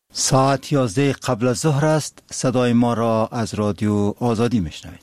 ساعت 11 قبل از ظهر است. صدای ما را از رادیو آزادی میشنوید.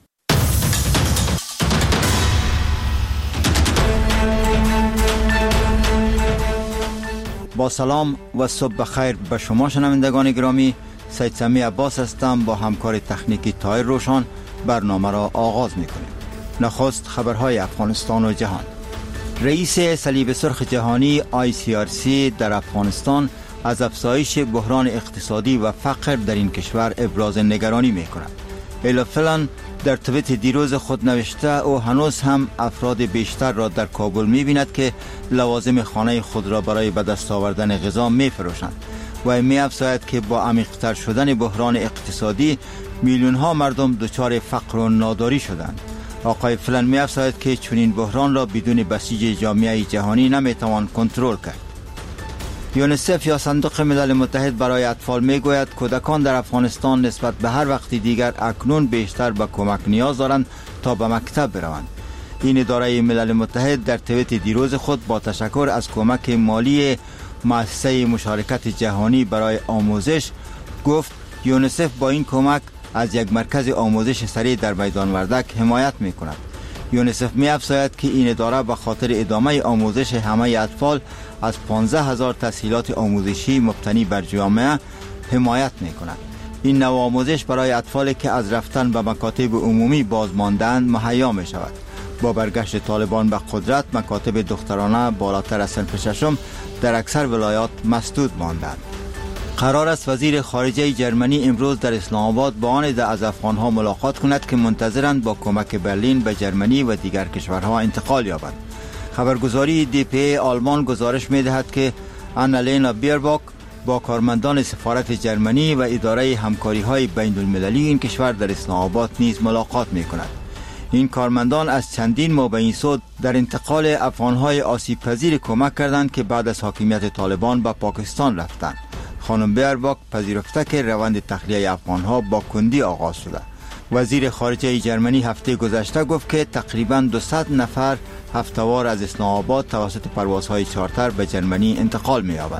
با سلام و صبح بخیر به شما شنوندگان گرامی. سید سمی عباس هستم. با همکار تکنیکی طاهر روشن برنامه را آغاز میکنیم. نخست خبرهای افغانستان و جهان. رئیس صلیب سرخ جهانی ICRC در افغانستان از افزایش بحران اقتصادی و فقر در این کشور ابراز نگرانی می کند. الا فلان در توییت دیروز خود نوشته او هنوز هم افراد بیشتر را در کابل می بیند که لوازم خانه خود را برای به دست آوردن غذا می فروشند و می افزاید که با عمیق‌تر شدن بحران اقتصادی میلیون ها مردم دچار فقر و ناداری شدند. آقای فلان می افزاید که چنین بحران را بدون بسیج جامعه جهانی نمی توان کنترل کرد. یونیسف یا صندوق ملل متحد برای اطفال میگوید کودکان در افغانستان نسبت به هر وقت دیگر اکنون بیشتر به کمک نیاز دارند تا به مکتب بروند. این اداره ملل متحد در توییت دیروز خود با تشکر از کمک مالی مؤسسه مشارکت جهانی برای آموزش گفت یونیسف با این کمک از یک مرکز آموزش سریع در میدان وردک حمایت میکند. یونیسف می افزاید که این اداره به خاطر ادامه آموزش همه اطفال از 15,000 تسهیلات آموزشی مبتنی بر جامعه حمایت می کند. این نوع آموزش برای اطفالی که از رفتن به مکاتب عمومی بازماندند مهیا می شود. با برگشت طالبان به قدرت مکاتب دخترانه بالاتر از صنف ششم در اکثر ولایات مسدود ماندند. قرار است وزیر خارجه جرمنی امروز در اسلام آباد با آن ده از افغانها ملاقات کند که منتظرند با کمک برلین به جرمنی و دیگر کشورها انتقال یابند. خبرگزاری DPA آلمان گزارش می‌دهد که آنالینا بیرباک با کارمندان سفارت جرمنی و اداره همکاری‌های بین‌المللی این کشور در اسلام آباد نیز ملاقات می‌کند. این کارمندان از چندین ماه به این سو در انتقال افغانهای آسیب پذیر کمک کردند که بعد از حاکمیت طالبان به پاکستان رفتند. خانم بیرباک پذیرفته که روند تخلیه افغانها با کندی آغاز شده. وزیر خارجه جرمنی هفته گذشته گفت که تقریباً 200 نفر هفته‌وار از اسلام آباد توسط پروازهای چارتر به جرمنی انتقال می‌یابند.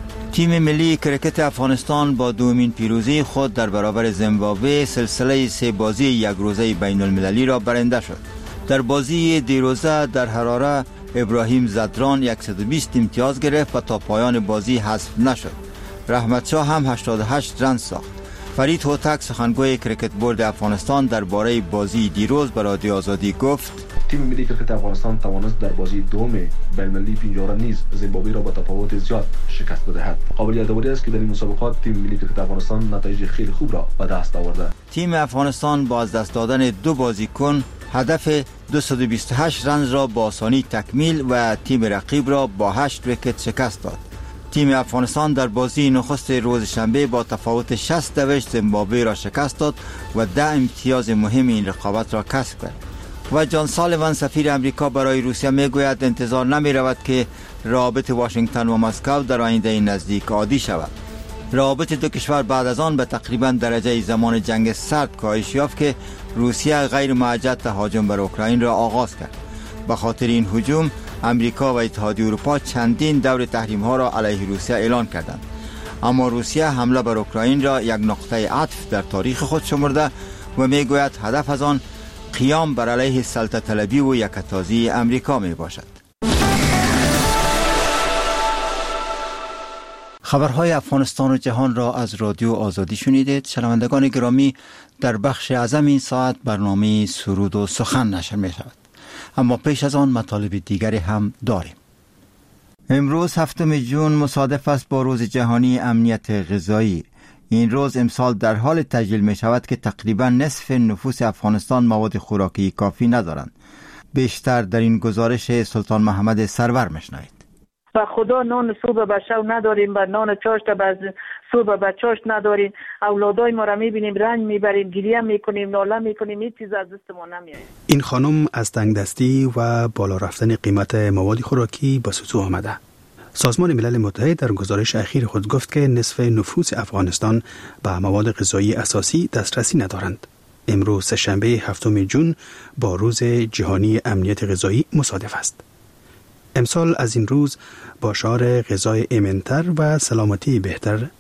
تیم ملی کرکت افغانستان با دومین پیروزی خود در برابر زیمبابوه سلسله 3 بازی یک روزه بین المللی را برنده شد. در بازی دیروزه در حراره ابراهیم زدران 120 امتیاز گرفت و تا پایان بازی حذف نشد. رحمت شاه هم 88 رن ساخت. فرید هوتک سخنگوی کرکت بورد افغانستان درباره بازی دیروز به رادیو آزادی گفت تیم ملی کرکت افغانستان توانست در بازی دوم بین‌المللی پنجره نیز زیمبابوه را با تفاوت زیاد شکست بدهد. قابل یادآوری است که در این مسابقات تیم ملی کرکت افغانستان نتایج خیلی خوب را به دست آورده. تیم افغانستان با از دست دادن 2 بازیکن هدف 228 رن را با آسانی تکمیل و تیم رقیب را با 8 ویکت شکست داد. تیم افغانستان در بازی نخست روز شنبه با تفاوت 60 زیمبابوه را شکست داد و 10 امتیاز مهم این رقابت را کسب کرد. و جان سالیوان سفیر امریکا برای روسیه میگوید انتظار نمی رود که روابط واشنگتن و مسکو در آینده نزدیک عادی شود. روابط دو کشور بعد از آن به تقریبا درجه زمان جنگ سرد کاهش یافت که روسیه غیر معجل تهاجم بر اوکراین را آغاز کرد. به خاطر این هجوم امریکا و اتحادیه اروپا چندین دور تحریم ها را علیه روسیه اعلان کردند. اما روسیه حمله بر اوکراین را یک نقطه عطف در تاریخ خود شمرده و میگوید هدف از آن قیام بر علیه سلطه طلبی و یکتازی امریکا می باشد. خبرهای افغانستان و جهان را از رادیو آزادی شنیدید. شنوندگان گرامی، در بخش اعظم این ساعت برنامه سرود و سخن نشر می شود. اما پیش از آن مطالب دیگری هم داریم. امروز 7 جون مصادف است با روز جهانی امنیت غذایی. این روز امسال در حال تجلیل می شود که تقریبا نصف نفوس افغانستان مواد خوراکی کافی ندارند. بیشتر در این گزارش سلطان محمد سرور میشنوید. و خدا نان صبح به شب نداریم و نان چاشت به صبح به چاشت نداریم. اولادای ما را میبینیم رنج میبریم، گریه میکنیم، ناله میکنیم، هیچ چیز از دست ما نمیاد. این خانم از تنگدستی و بالا رفتن قیمت مواد خوراکی به سوزو آمده. سازمان ملل متحد در گزارش اخیر خود گفت که نصف نفوس افغانستان به مواد غذایی اساسی دسترسی ندارند. امروز سه‌شنبه 7 جون با روز جهانی امنیت غذایی مصادف است. امسال از این روز با شعار غذای ایمن‌تر و سلامتی بهتر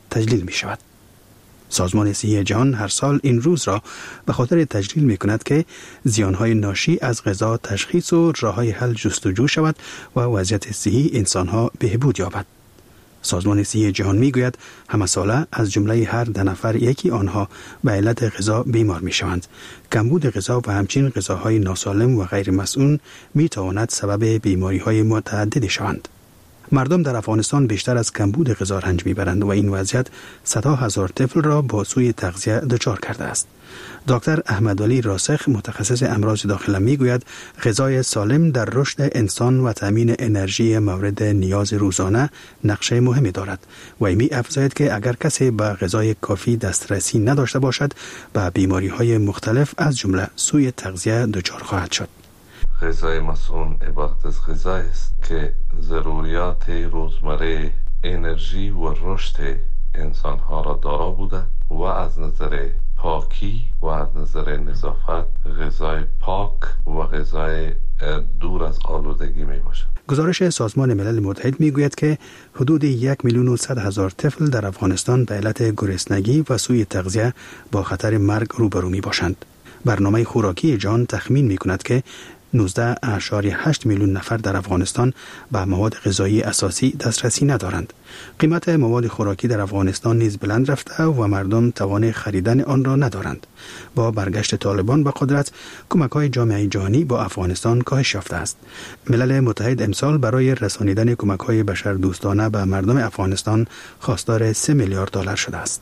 تجلیل می شود. سازمان صحی جهان هر سال این روز را به خاطر تجلیل می کند که زیانهای ناشی از غذا تشخیص و راه‌های حل جستجو شود و وضعیت صحی انسانها بهبود یابد. سازمان صحی جهان می گوید همه ساله از جمله هر 10 نفر یکی آنها به علت غذا بیمار می شوند. کمبود غذا و همچنین غذاهای ناسالم و غیر مسئول می تواند سبب بیماری های متعددی شوند. مردم در افغانستان بیشتر از کمبود غذا رنج میبرند و این وضعیت صدها هزار طفل را با سوء تغذیه دچار کرده است. دکتر احمدعلی راسخ متخصص امراض داخله میگوید غذای سالم در رشد انسان و تامین انرژی مورد نیاز روزانه نقش مهمی دارد و می افزاید که اگر کسی به غذای کافی دسترسی نداشته باشد به بیماری های مختلف از جمله سوء تغذیه دچار خواهد شد. غذای مسئول عبارت از غذایی است که ضروریات روزمره انرژی و رشد انسانها را دارا بوده و از نظر پاکی و از نظر نظافت غذای پاک و غذای دور از آلودگی می باشد. گزارش سازمان ملل متحد می گوید که حدود 1,100,000 طفل در افغانستان به علت گرسنگی و سوء تغذیه با خطر مرگ روبرو می باشند. برنامه خوراکی جهان تخمین می کند که 19.8 میلیون نفر در افغانستان به مواد غذایی اساسی دسترسی ندارند. قیمت مواد خوراکی در افغانستان نیز بلند رفته و مردم توان خریدن آن را ندارند. با برگشت طالبان به قدرت، کمک‌های جامعه جهانی با افغانستان کاهش یافته است. ملل متحد امسال برای رسانیدن کمک‌های بشردوستانه به مردم افغانستان خواستار 3 میلیارد دلار شده است.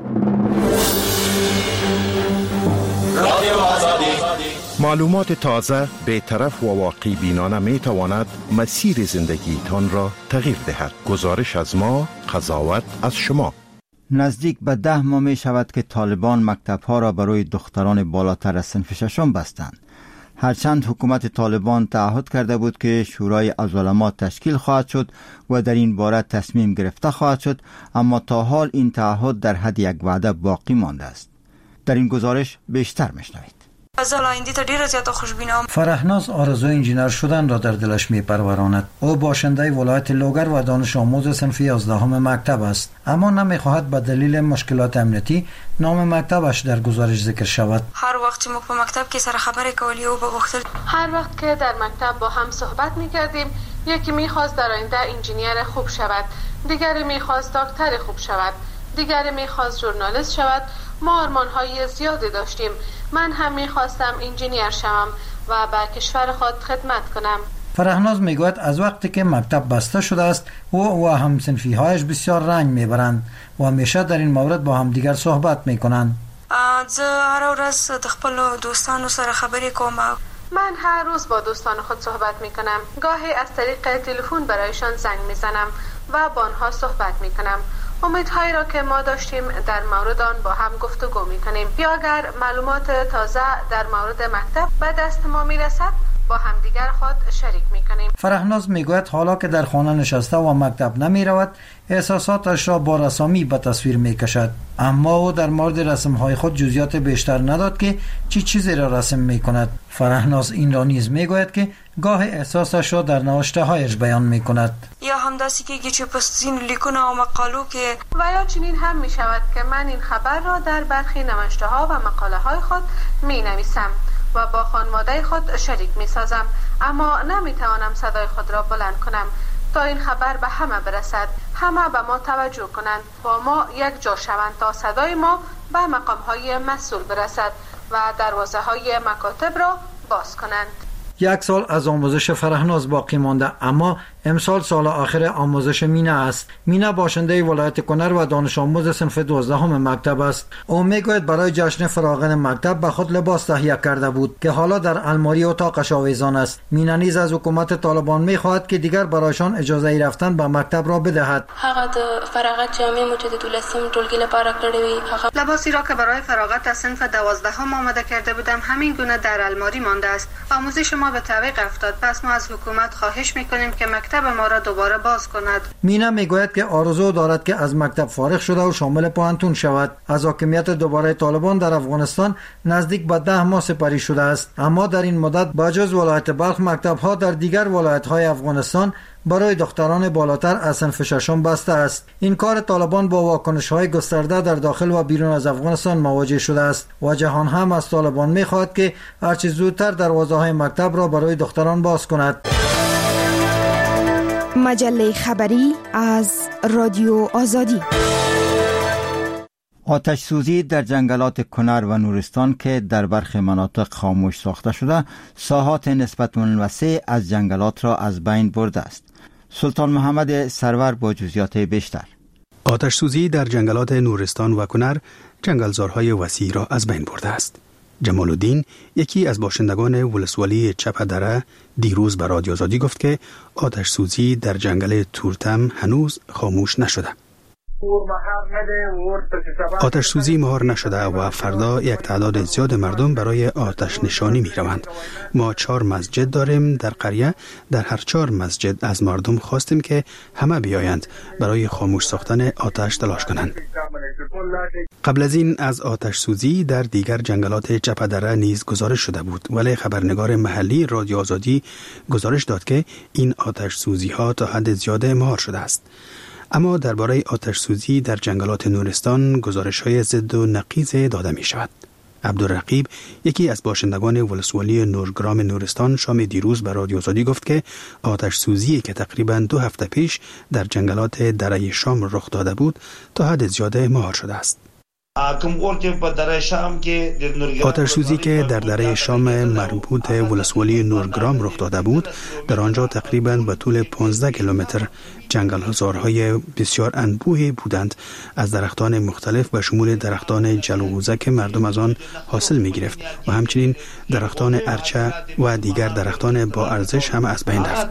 معلومات تازه، بی‌طرف و واقعی بینانه می تواند مسیر زندگی تان را تغییر دهد. گزارش از ما، قضاوت از شما. نزدیک به 10 ماه می شود که طالبان مکتب‌ها را برای دختران بالاتر از صنف ششم بستند. هرچند حکومت طالبان تعهد کرده بود که شورای از علما تشکیل خواهد شد و در این باره تصمیم گرفته خواهد شد، اما تا حال این تعهد در حد یک وعده باقی مانده است. در این گزارش بیشتر میشنوید. فرهناز آرزوی انجینر شدن را در دلش میپروراند. او باشنده ولایت لوگر و دانش آموز صنف 11 مکتب است، اما نمیخواهد به دلیل مشکلات امنیتی نام مکتبش در گزارش ذکر شود. هر وقت ما په مکتب کې سره خبرې کولی او بغوښتل هر وقت که در مکتب با هم صحبت میکردیم، یکی میخواست در آینده انجینیر خوب شود، دیگری میخواست دکتر خوب شود، دیگری میخواست ژورنالیست شود. ما آرمان‌های زیادی داشتیم. من هم می‌خواستم انجینیر شوم و به کشور خود خدمت کنم. فرهناز میگوید از وقتی که مکتب بسته شده است او و همصنفی‌هایش بسیار رنج میبرند و همیشه در این مورد با هم دیگر صحبت میکنند. زه هر ورځ د خپل دوستانو سره خبرې کوم. من هر روز با دوستان خود صحبت میکنم. گاهی از طریق تلفن برایشان زنگ میزنم و با آنها صحبت میکنم. امیدهایی را که ما داشتیم در مورد آن با هم گفتگو میکنیم. یا اگر معلومات تازه در مورد مکتب به دست ما میرسد با همدیگر خود شریک میکنیم. فرهناز میگوید حالا که در خانه نشسته و مکتب نمیرود، احساساتش را با رسامی به تصویر میکشد، اما او در مورد رسمهای خود جزئیات بیشتر نداد که چی چیزی را رسم میکند. فرهناز این را نیز میگوید که گاه احساسش را در نوشته هایش بیان میکند. یا هم دستی که چه پستین لیکونه و مقالو که و یا چنین هم میشود که من این خبر را در برخی نوشته ها و مقاله های خود می نویسم و با خانواده خود شریک می سازم، اما نمی توانم صدای خود را بلند کنم تا این خبر به همه برسد، همه به ما توجه کنند، با ما یک جا شوند تا صدای ما به مقام های مسئول برسد و دروازه های مکاتب را باز کنند. 1 سال از آموزش فرهناز باقی مانده، اما امسال سال آخر آموزش مینه است. مینه باشنده ولایت کنر و دانش آموز صنف 12 مکتب است. او میگوید برای جشن فراغن مکتب به خود لباس تهیه کرده بود که حالا در الماری اتاقش آویزان است. مینه نیز از حکومت طالبان میخواهد که دیگر برایشان اجازه رفتن به مکتب را بدهد. هغه د فراغت جامې مو چې د 12 ټولګي لپاره کړې وي، هغه لباسی را که برای فراغت از صنف 12 آماده کرده بودم همین گونه در الماری مانده است. آموزش ما به تعویق افتاد، پس ما از حکومت خواهش میکنیم که مکتب مکتب ما را دوباره باز کند. مینا میگوید که آرزو دارد که از مکتب فارغ شده و شامل پوهنتون شود. از حاکمیت دوباره طالبان در افغانستان نزدیک به 10 ماه سپری شده است، اما در این مدت بجز ولایت بلخ مکتب‌ها در دیگر ولایت‌های افغانستان برای دختران بالاتر از صنف ششم بسته است. این کار طالبان با واکنش‌های گسترده در داخل و بیرون از افغانستان مواجه شده است و جهان هم از طالبان می‌خواهد که هرچه زودتر دروازه‌های مکتب را برای دختران باز کند. مجله خبری از رادیو آزادی. آتش سوزی در جنگلات کنر و نورستان که در برخی مناطق خاموش ساخته شده، ساحات نسبتاً وسیع از جنگلات را از بین برده است. سلطان محمد سرور با جزئیات بیشتر. آتش سوزی در جنگلات نورستان و کنر جنگلزارهای وسیع را از بین برده است. جمال الدین، یکی از باشندگان ولسوالی چپدره، دیروز به رادیو آزادی گفت که آتش سوزی در جنگل تورتم هنوز خاموش نشده. آتش سوزی مهار نشده و فردا یک تعداد زیاد مردم برای آتش نشانی می روند. ما 4 مسجد داریم در قریه. در هر 4 مسجد از مردم خواستیم که همه بیایند برای خاموش ساختن آتش تلاش کنند. قبل از این از آتش سوزی در دیگر جنگلات چپدره نیز گزارش شده بود، ولی خبرنگار محلی رادیو آزادی گزارش داد که این آتش سوزی ها تا حد زیاد مهار شده است. اما درباره آتش سوزی در جنگلات نورستان گزارش‌های ضد و نقیض داده می شود. عبدالرقیب، یکی از باشندگان ولسوالی نورگرام نورستان، شام دیروز به رادیو آزادی گفت که آتش سوزی که تقریباً 2 هفته پیش در جنگلات دره شام رخ داده بود تا حد زیاد مهار شده است. آتش سوزی که در دره شام مربوط ولسوالی نورگرام رخ داده بود، در آنجا تقریباً به طول 15 کیلومتر جنگل‌زارهای بسیار انبوهی بودند از درختان مختلف به شمول درختان جلغوزه که مردم از آن حاصل می‌گرفت و همچنین درختان ارچه و دیگر درختان با ارزش هم از بین رفت.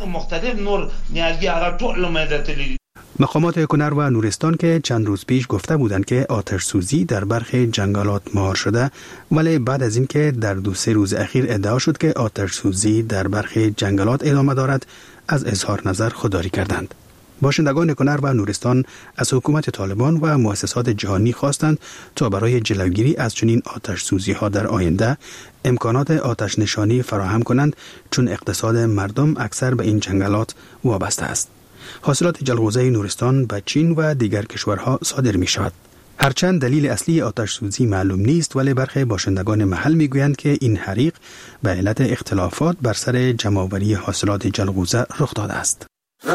مقامات کنر و نورستان که چند روز پیش گفته بودند که آتش سوزی در برخی جنگلات مهار شده، ولی بعد از اینکه در 2-3 روز اخیر ادعا شد که آتش سوزی در برخی جنگلات ادامه دارد، از اظهار نظر خودداری کردند. باشندگان کنر و نورستان از حکومت طالبان و مؤسسات جهانی خواستند تا برای جلوگیری از چنین آتش سوزی ها در آینده امکانات آتش نشانی فراهم کنند، چون اقتصاد مردم اکثر به این جنگلات وابسته است. حاصلات جلغوزه نورستان به چین و دیگر کشورها صادر می شود. هرچند دلیل اصلی آتش سوزی معلوم نیست، ولی برخی باشندگان محل می گویند که این حریق به علت اختلافات بر سر جمع‌آوری حاصلات جلغوزه رخ داده است.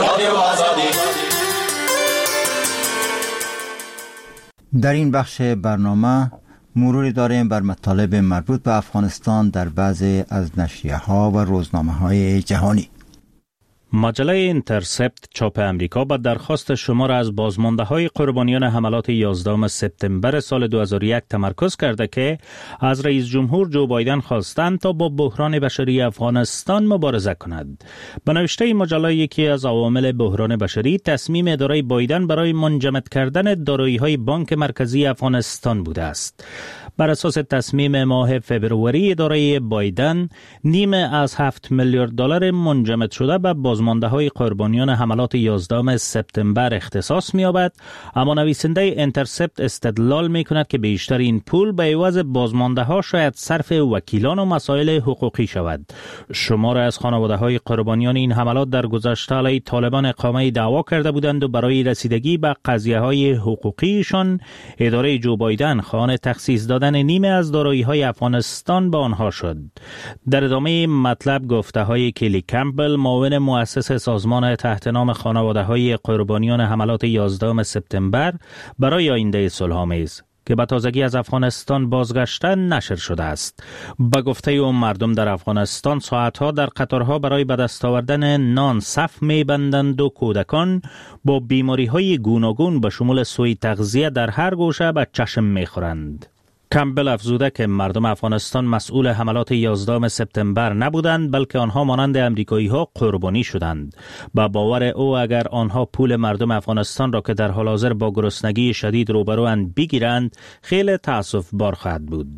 در این بخش برنامه مروری داریم بر مطالب مربوط به افغانستان در بعضی از نشریه‌ها و روزنامه‌های جهانی. مجله اینترسپت چاپ امریکا به درخواست شمار از بازمانده‌های قربانیان حملات 11 سپتامبر سال 2001 تمرکز کرده که از رئیس جمهور جو بایدن خواستند تا با بحران بشری افغانستان مبارزه کند. به نوشته مجله، یکی از عوامل بحران بشری تصمیم اداره بایدن برای منجمد کردن دارایی‌های بانک مرکزی افغانستان بوده است. بر اساس تصمیم ماه فبروری اداره بایدن، نیمه از 7 میلیارد دلار منجمد شده به بازمانده‌های قربانیان حملات 11 سپتامبر اختصاص می‌یابد، اما نویسنده اینترسپت استدلال می‌کند که بیشتر این پول به عوض بازمانده‌ها شاید صرف وکیلان و مسائل حقوقی شود. شمار از خانواده‌های قربانیان این حملات در گذشته علیه طالبان اقامه دعوا کرده بودند و برای رسیدگی به قضیه‌های حقوقیشان اداره جو بایدن خواهان تخصیص دادن نیمه از دارایی‌های افغانستان به آنها شد. در ادامه مطلب گفته‌های کلی کمپبل، معاون مؤسس سازمان تحت نام خانواده‌های قربانیان حملات 11 سپتامبر برای آینده صلح‌آمیز که به تازگی از افغانستان بازگشتن نشر شده است. به گفته او، مردم در افغانستان ساعتها در قطارها برای به دست آوردن نان صف می‌بندند و کودکان با بیماری‌های گوناگون به شمول سوء تغذیه در هر گوشه به چشم می‌خورند. کمبل افزوده که مردم افغانستان مسئول حملات 11 سپتامبر نبودند، بلکه آنها مانند امریکایی‌ها قربانی شدند. با باور او، اگر آنها پول مردم افغانستان را که در حال حاضر با گرسنگی شدید روبروند بگیرند، خیلی تأسف بار خواهد بود.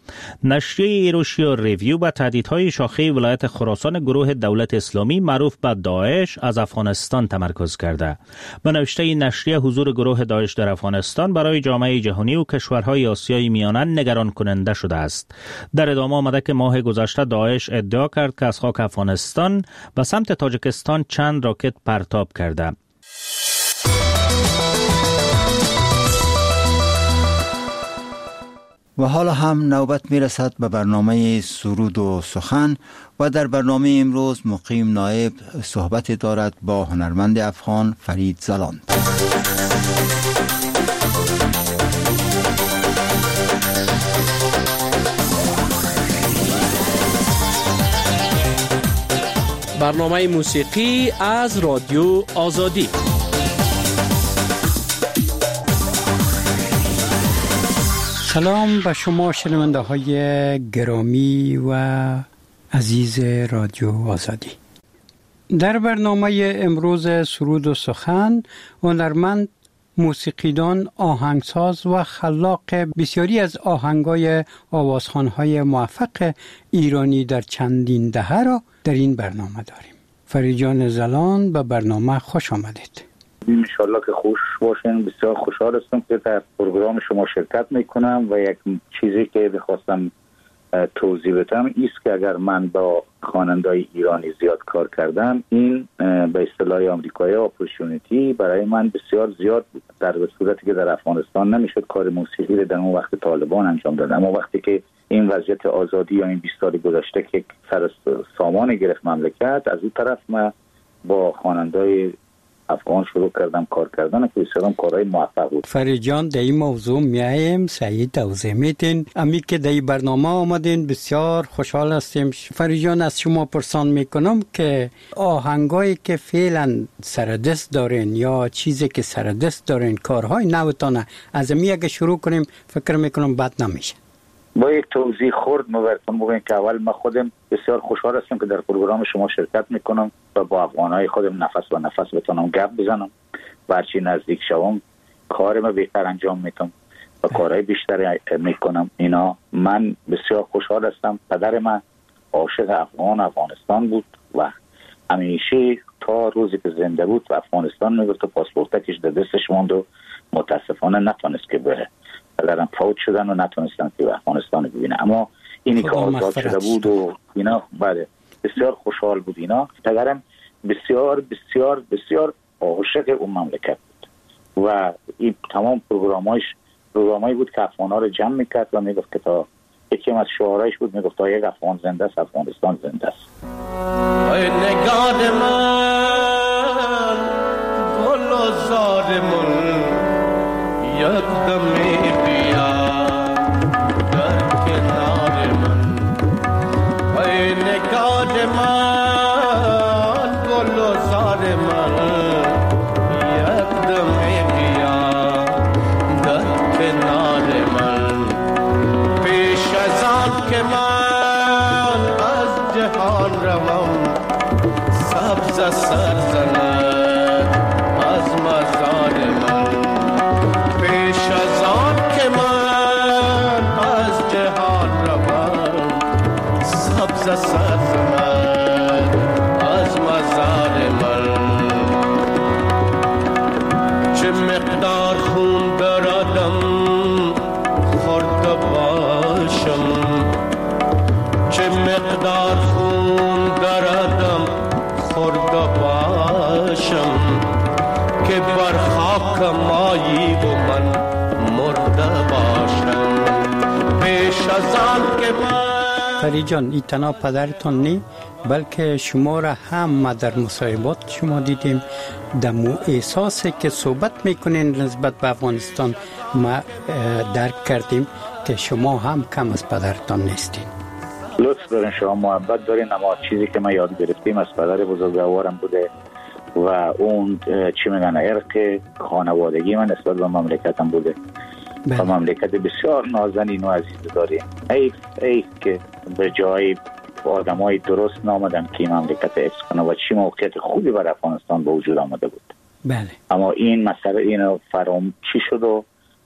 نشریه ایروشیا ریویو به تهدیدهای شاخه ولایت خراسان گروه دولت اسلامی معروف به داعش از افغانستان تمرکز کرده. به نوشته نشریه حضور گروه داعش در افغانستان برای جامعه جهانی و کشورهای آسیای میانه نگران کننده شده است. در ادامه آمده که ماه گذشته داعش ادعا کرد که از خاک افغانستان به سمت تاجیکستان چند راکت پرتاب کرده. و حالا هم نوبت میرسد به برنامه سرود و سخن و در برنامه امروز مقیم نایب صحبت دارد با هنرمند افغان فرید زلاند. برنامه موسیقی از رادیو آزادی. سلام به شما شنونده های گرامی و عزیز رادیو آزادی. در برنامه امروز سرود و سخن هنرمند، موسیقیدان، آهنگساز و خلاق بسیاری از آهنگای آوازخوان‌های موفق ایرانی در چندین دهه را در این برنامه داریم. فرید جان زلان، به برنامه خوش آمدید. انشالله که خوش باشین. بسیار خوشحال هستم که در پروگرام شما شرکت میکنم و یک چیزی که بخواستم توضیح بدم ایست که اگر من با خواننده‌های ایرانی زیاد کار کردم، این به اصطلاح آمریکایی اپورتونیتی برای من بسیار زیاد بود، در صورتی که در افغانستان نمیشد کار موسیقی رو در اون وقت طالبان انجام داد. اما وقتی که این وضعیت آزادی یا این 20 سال گذشته که سر سامان گرفت مملکت، از اون طرف من با خواننده‌های افغان شروع کردم کار کردن که بسیارم کارهای موفق بود. فرید جان، در این موضوع میایم سعی توضیح میدین. امی که در این برنامه آمدین بسیار خوشحال هستیم. فرید جان، از شما پرسان میکنم که آهنگایی که فعلا سردست دارین یا چیزی که سردست دارین، کارهای نوتانه، از امی اگه شروع کنیم فکر میکنم بد نمیشه. با یک توضیح خورد براتون بگم که اول من خودم بسیار خوشحال هستم که در پروگرام شما شرکت میکنم و با افغانای خودم نفس و نفس بتونم گپ بزنم و هرچی نزدیک شوم کارم بهتر انجام میدم و کارهای بیشتری میکنم. اینا من بسیار خوشحال هستم. پدر من عاشق افغانستان بود و همیشه تا روزی که زنده بود و افغانستان میگفت و پاسپورتش در دستش موند و متاسفانه نتونست که بره. پدرم فوت شدن و نتونستن که افغانستان ببینه، اما اینی که آزاد شده بود و اینا بعد بسیار خوشحال بود. اینا پدرم بسیار بسیار بسیار عاشق اون مملکت بود و این تمام پروگرامایی بود که افغانا رو جمع میکرد و میگفت که تا یکی از شعارایش بود میگفت تا یک افغان زنده است افغانستان زنده است. ای نگاه من گل و زار من یک دمی بیا در کنار من. ای نگاه من گل و زار من یک دمی بیا در کنار من. پیش از آن که من از جهان روم سبز سر زند از مزار من. پیش از آن که من از جهان روم سبز سر زند از مزار من. چه مقدار خون دردم خورده باشم، چه مقدار خون دردم خورده باشم که بر خاک مایی و من مرده باشم. پیش از آن که من فرید جان، این تنها پدرتان نی بلکه شما را هم ما در مصاحبات شما دیدیم دمو احساسی که صحبت میکنین نسبت به افغانستان ما درک کردیم که شما هم کم از پدرتان نیستین. لطف دارین، شما محبت دارین، اما چیزی که ما یاد گرفتیم از پدر بزرگوارم بوده و اون چی میگن ارق خانوادگی من نسبت به مملکتم بوده. و مملکت بسیار نازنین و عزیز داریم. حیف که به جای آدمای درست نامدن که مملکت حفظ کنه و چی موقعیت خوبی برای افغانستان به وجود آمده بود. بله. اما این مسئله اینو چی شد و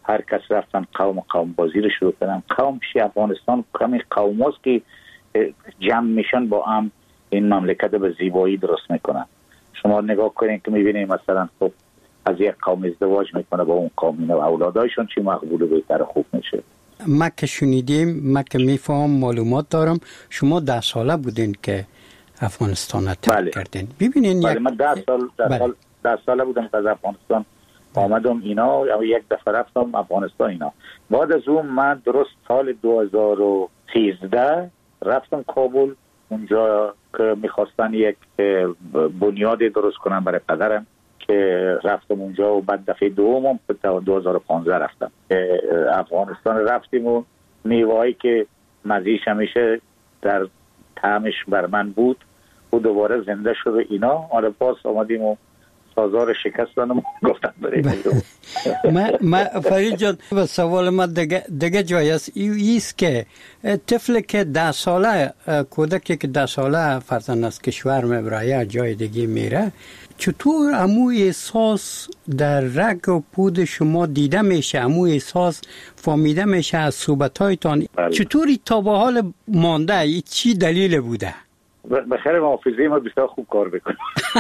هر کس رفتن قوم بازی رو شروع کردن. قوم پیش افغانستان کمی قوم هاست که جمع میشن با هم این مملکت به زیبایی درست میکنن. شما نگاه کنین که میبینید مثلا خب از یک قوم ازدواج میکنه با اون قوم، اینا اولادایشون چی مقبول و بهتر خوب میشه. ما که شنیدیم، ما که میفهم معلومات دارم، شما 10 ساله بودین که افغانستان رو ترک کردین. ببینین بله من 10 ساله بودم که از افغانستان آمدم اینا، یک دفعه رفتم افغانستان اینا. بعد از اون من درست سال 2013 رفتم کابل، اونجا که میخواستن یک بنیادی درست کنم برای پدرم که رفتم اونجا و بعد دفعه دومم 2015 رفتم افغانستان. رفتیم و میوه‌ای که مزیش همیشه در طعمش بر من بود و دوباره زنده شد و اینا. آره باز آمدیم و سازار شکستانم گفتم بریم. ما فرید جان و سوال ما دیگه جای است ایست که طفل که 10 ساله، کودکی که 10 ساله فرزند از کشور میبره یا جای دیگه میره، چطور امو احساس در رگ و پود شما دیده میشه، امو احساس فهمیده میشه از صحبتایتان؟ چطوری تا به حال مانده؟ چی دلیل بوده؟ بخیر حافظه ما بسیار خوب کار بکنه.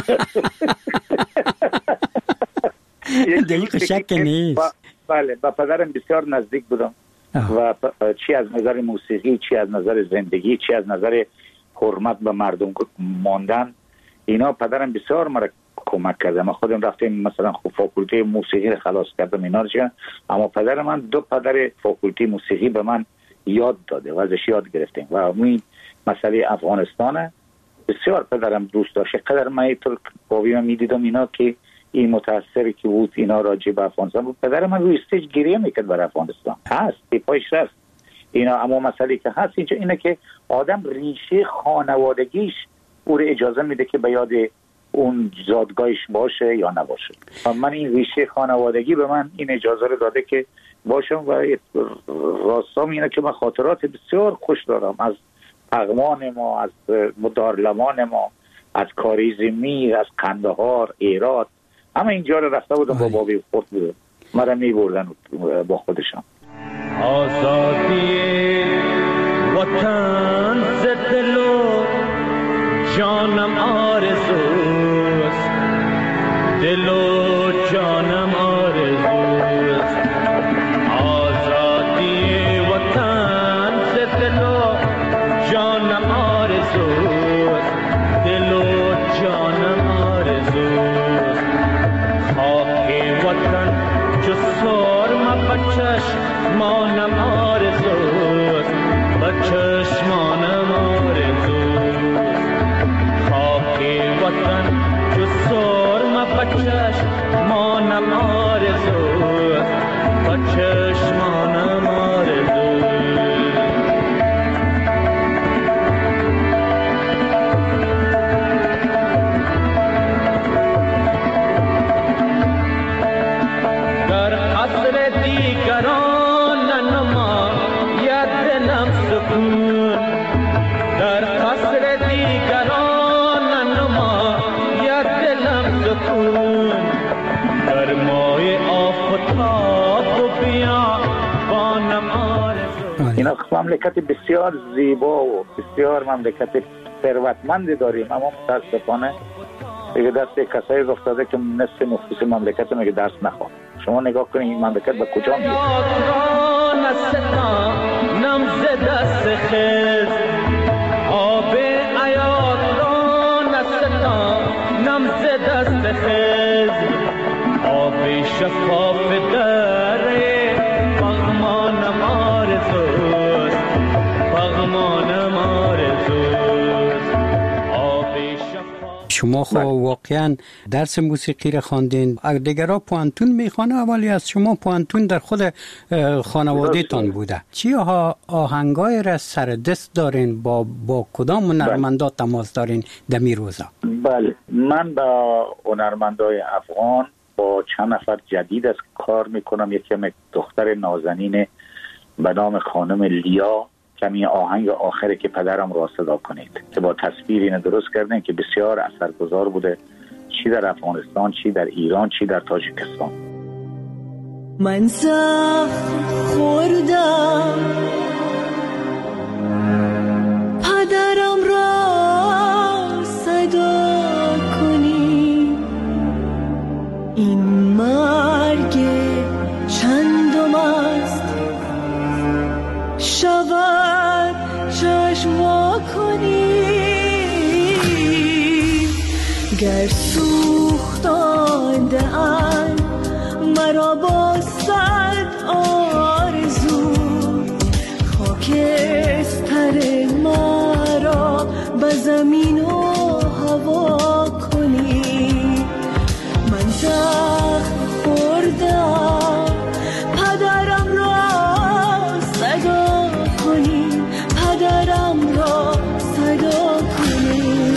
دقیق شک نیست. بله با پدرم بسیار نزدیک بودم و چی از نظر موسیقی، چی از نظر زندگی، چی از نظر حرمت به مردم ماندن، اینا پدرم بسیار مرا کمک کرده. من خودم رفتم مثلا فاکولته موسیقی رو خلاص کردم اینا رو، اما پدر من 2 پدر فاکولته موسیقی به من یاد داده و ازش یاد گرفتیم و این مسئله افغانستان بسیار پدرم دوست داشت. قدر من اینطور باوی میدیدم اینا که این متاثری که بود اینا راجع به افغانستان بود. پدر من روی استیج گریه میکرد برای افغانستان، هست پایش رفت اینا. اما مسئله که هست اینجا اینه که آدم ریشه خانوادگیش او رو اجازه میده که به یاد اون زادگاهش باشه یا نباشه. من این ریشه خانوادگی به من این اجازه رو داده که باشم و راستام اینه که من خاطرات بسیار خوش دارم از پغمان ما، از دارلمان ما، از کاریزمی، از قندهار، ایرات، همه اینجا رو رفته بودم با بابی خود بودم، مرا می بردن با خودشان. آزادی وطن ز دل و جانم آرزوست، دل و جانم آرزوست. آزادی وطن ز دل و جانم آرزوست، دل و جانم آرزوست. خاک وطن چو سرم بچشمانم آرزوست، بچشمانم آرزوست. خاک وطن چو سرم بچشمانم آرزوست، بچشمانم آرزوست. اینا مملکت بسیار زیبا و بسیار مملکت ثروتمند داریم، اما متاسفانه دیگه دست کسایی افتاده که نصف نفوس مملکت میگه درس نخواد. شما نگاه کنید این مملکت به کجا میره. نم ز دست خز آب عیاط را نستا، نم ز دست خز آب شفاف دره پغمانم آرزوست، پغمانم آرزوست. آب شفاف. شما خب واقعا درس موسیقی را خواندین، دیگرها پوانتون میخوانه ولی از شما پوانتون در خود خانواده تان بوده. چی آهنگای را سر دست دارین؟ با کدام هنرمندا تماس دارین دمی روزا؟ بله من با هنرمندای افغان با چند نفر جدید از کار میکنم. یکی هم دختر نازنین به نام خانم لیا، کمی آهنگ آخره که پدرم را صدا کنید که با تصویر اینو درست کردن که بسیار اثرگذار بوده، چی در افغانستان، چی در ایران، چی در تاجیکستان. من زخم خوردم پدرم را صدا کنی، این مرگ چندم است شود چشم وا کنی. گر سوختانده اند مرا با صد آرزو، خاکستر مرا به زمین و هوا کنی. من زخم خوردم پدرم را صدا کنی، پدرم را صدا کنی.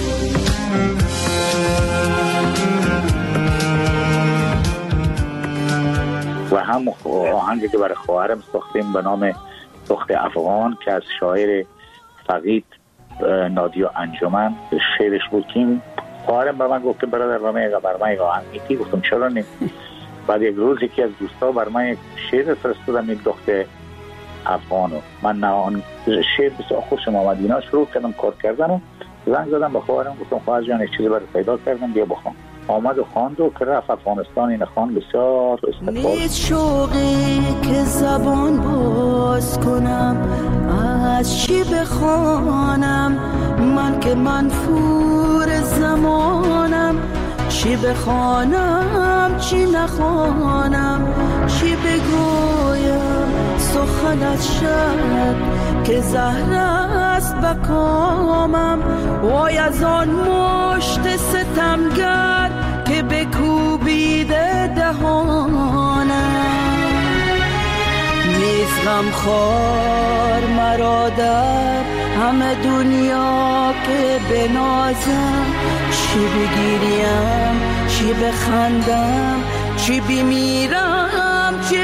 و هم آهنگی که برای خواهرم ساختیم به نام سخت افغان که از شاعر فقید نادیا انجمن شعرش بود. که خواهرم به من گفت که برادر بر من آهنگ میگی، گفتم چرا نیم. بعد یک روز یکی از دوستا بر من یک شعر فرستادم، یک دختر افغانو. من آن شعر بسیار خوشم آمد، اینا شروع کردم کار کردن و زنگ زدم به خواهرم، گفتم خواهر جان یک چیزی برای پیدا کردم بیا بخوان. آمد و خواند و که رفت افغانستان. این خواند بسیار استقبال. نیست شوقی که زبان باز کنم، از چی بخوانم من که منفور زمانم. چی بخوانم چی نخوانم، چی بگویم سخنت شد که زهر است بکامم. وای از آن مشت ستمگر که بکوبیده دهانم. نیست غمخوار مرا در همه دنیا که بنازم. چی بگیریم چی بخندم، چی بمیرم چی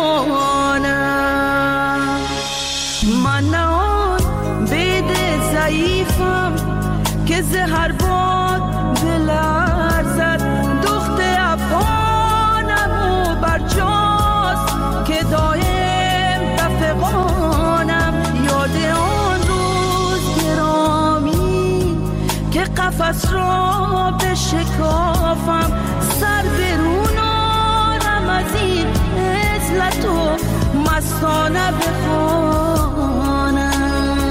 بمانم. من نه آن بید ضعیفم که زهر باد بلرزد. دخت افغانم و برجاست که دایم بفغانم. یاد آن روز گرامی که قفس را بشکافم، سر برون آرم از این عزلت و مستانه بخوانم.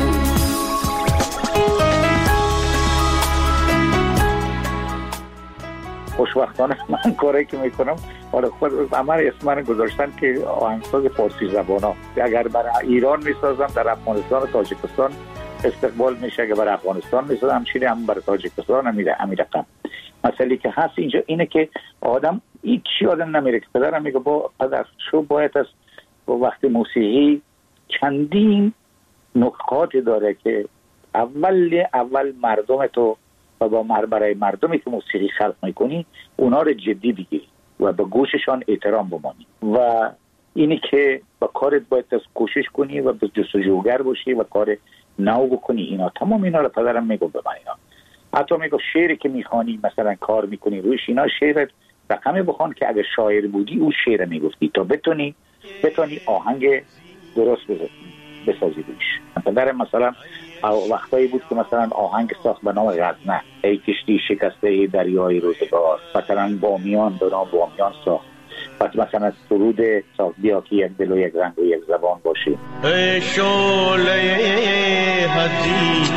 خوشبختانه من کاری که میکنم حالا خود عمل اسم من گذاشتن که آهنگساز فارسی زبانا. اگر برای ایران میسازم در افغانستان و تاجیکستان استقبال میشه، اگر برای افغانستان میسازم همچنین هم برای تاجیکستان امیرقم. مسئله که هست اینجا اینه که آدم هیچ آدم نمیره که پدرم میگه با پدر شو باید است با وقت موسیقی چندین نکات داره که اول مردم تو و برای مردمی که موسیقی خلق میکنی اونا رو جدی بگیری و به گوششان احترام بمانی و اینی که با کارت باید کوشش کنی و به جستجوگر باشی و کار نو بکنی. اینا تمام اینا رو پدرم میگه به من. اینا حتی میگه شعری که میخوانی مثلا کار میکنی روش، اینا شعر رقمی بخوان که اگر شاعر بودی او شعر میگفتی تا بتونی آهنگ درست بسازی روش. پدرم مثلا وقتایی بود که مثلا آهنگ ساخت به نام غزنه، ای کشتی شکسته ای دریای روزگار، مثلا بامیان به نام بامیان ساخت. پس مثلا سرود ساخت بیا که یک دل و یک رنگ و یک زبان باشی. ای شعله حزین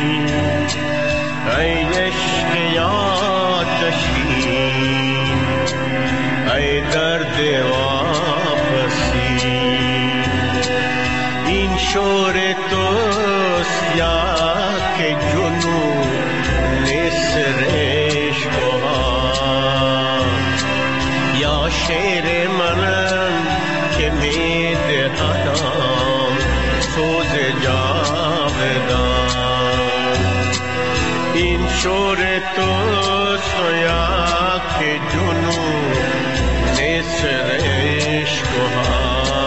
ای عشق آتشین ای درد واپسی، این شور توست یا که جنون نسرش بها، یا شعر منم که می دهدم سوز جاودان. این شور توست یا که جنون نسرش بها،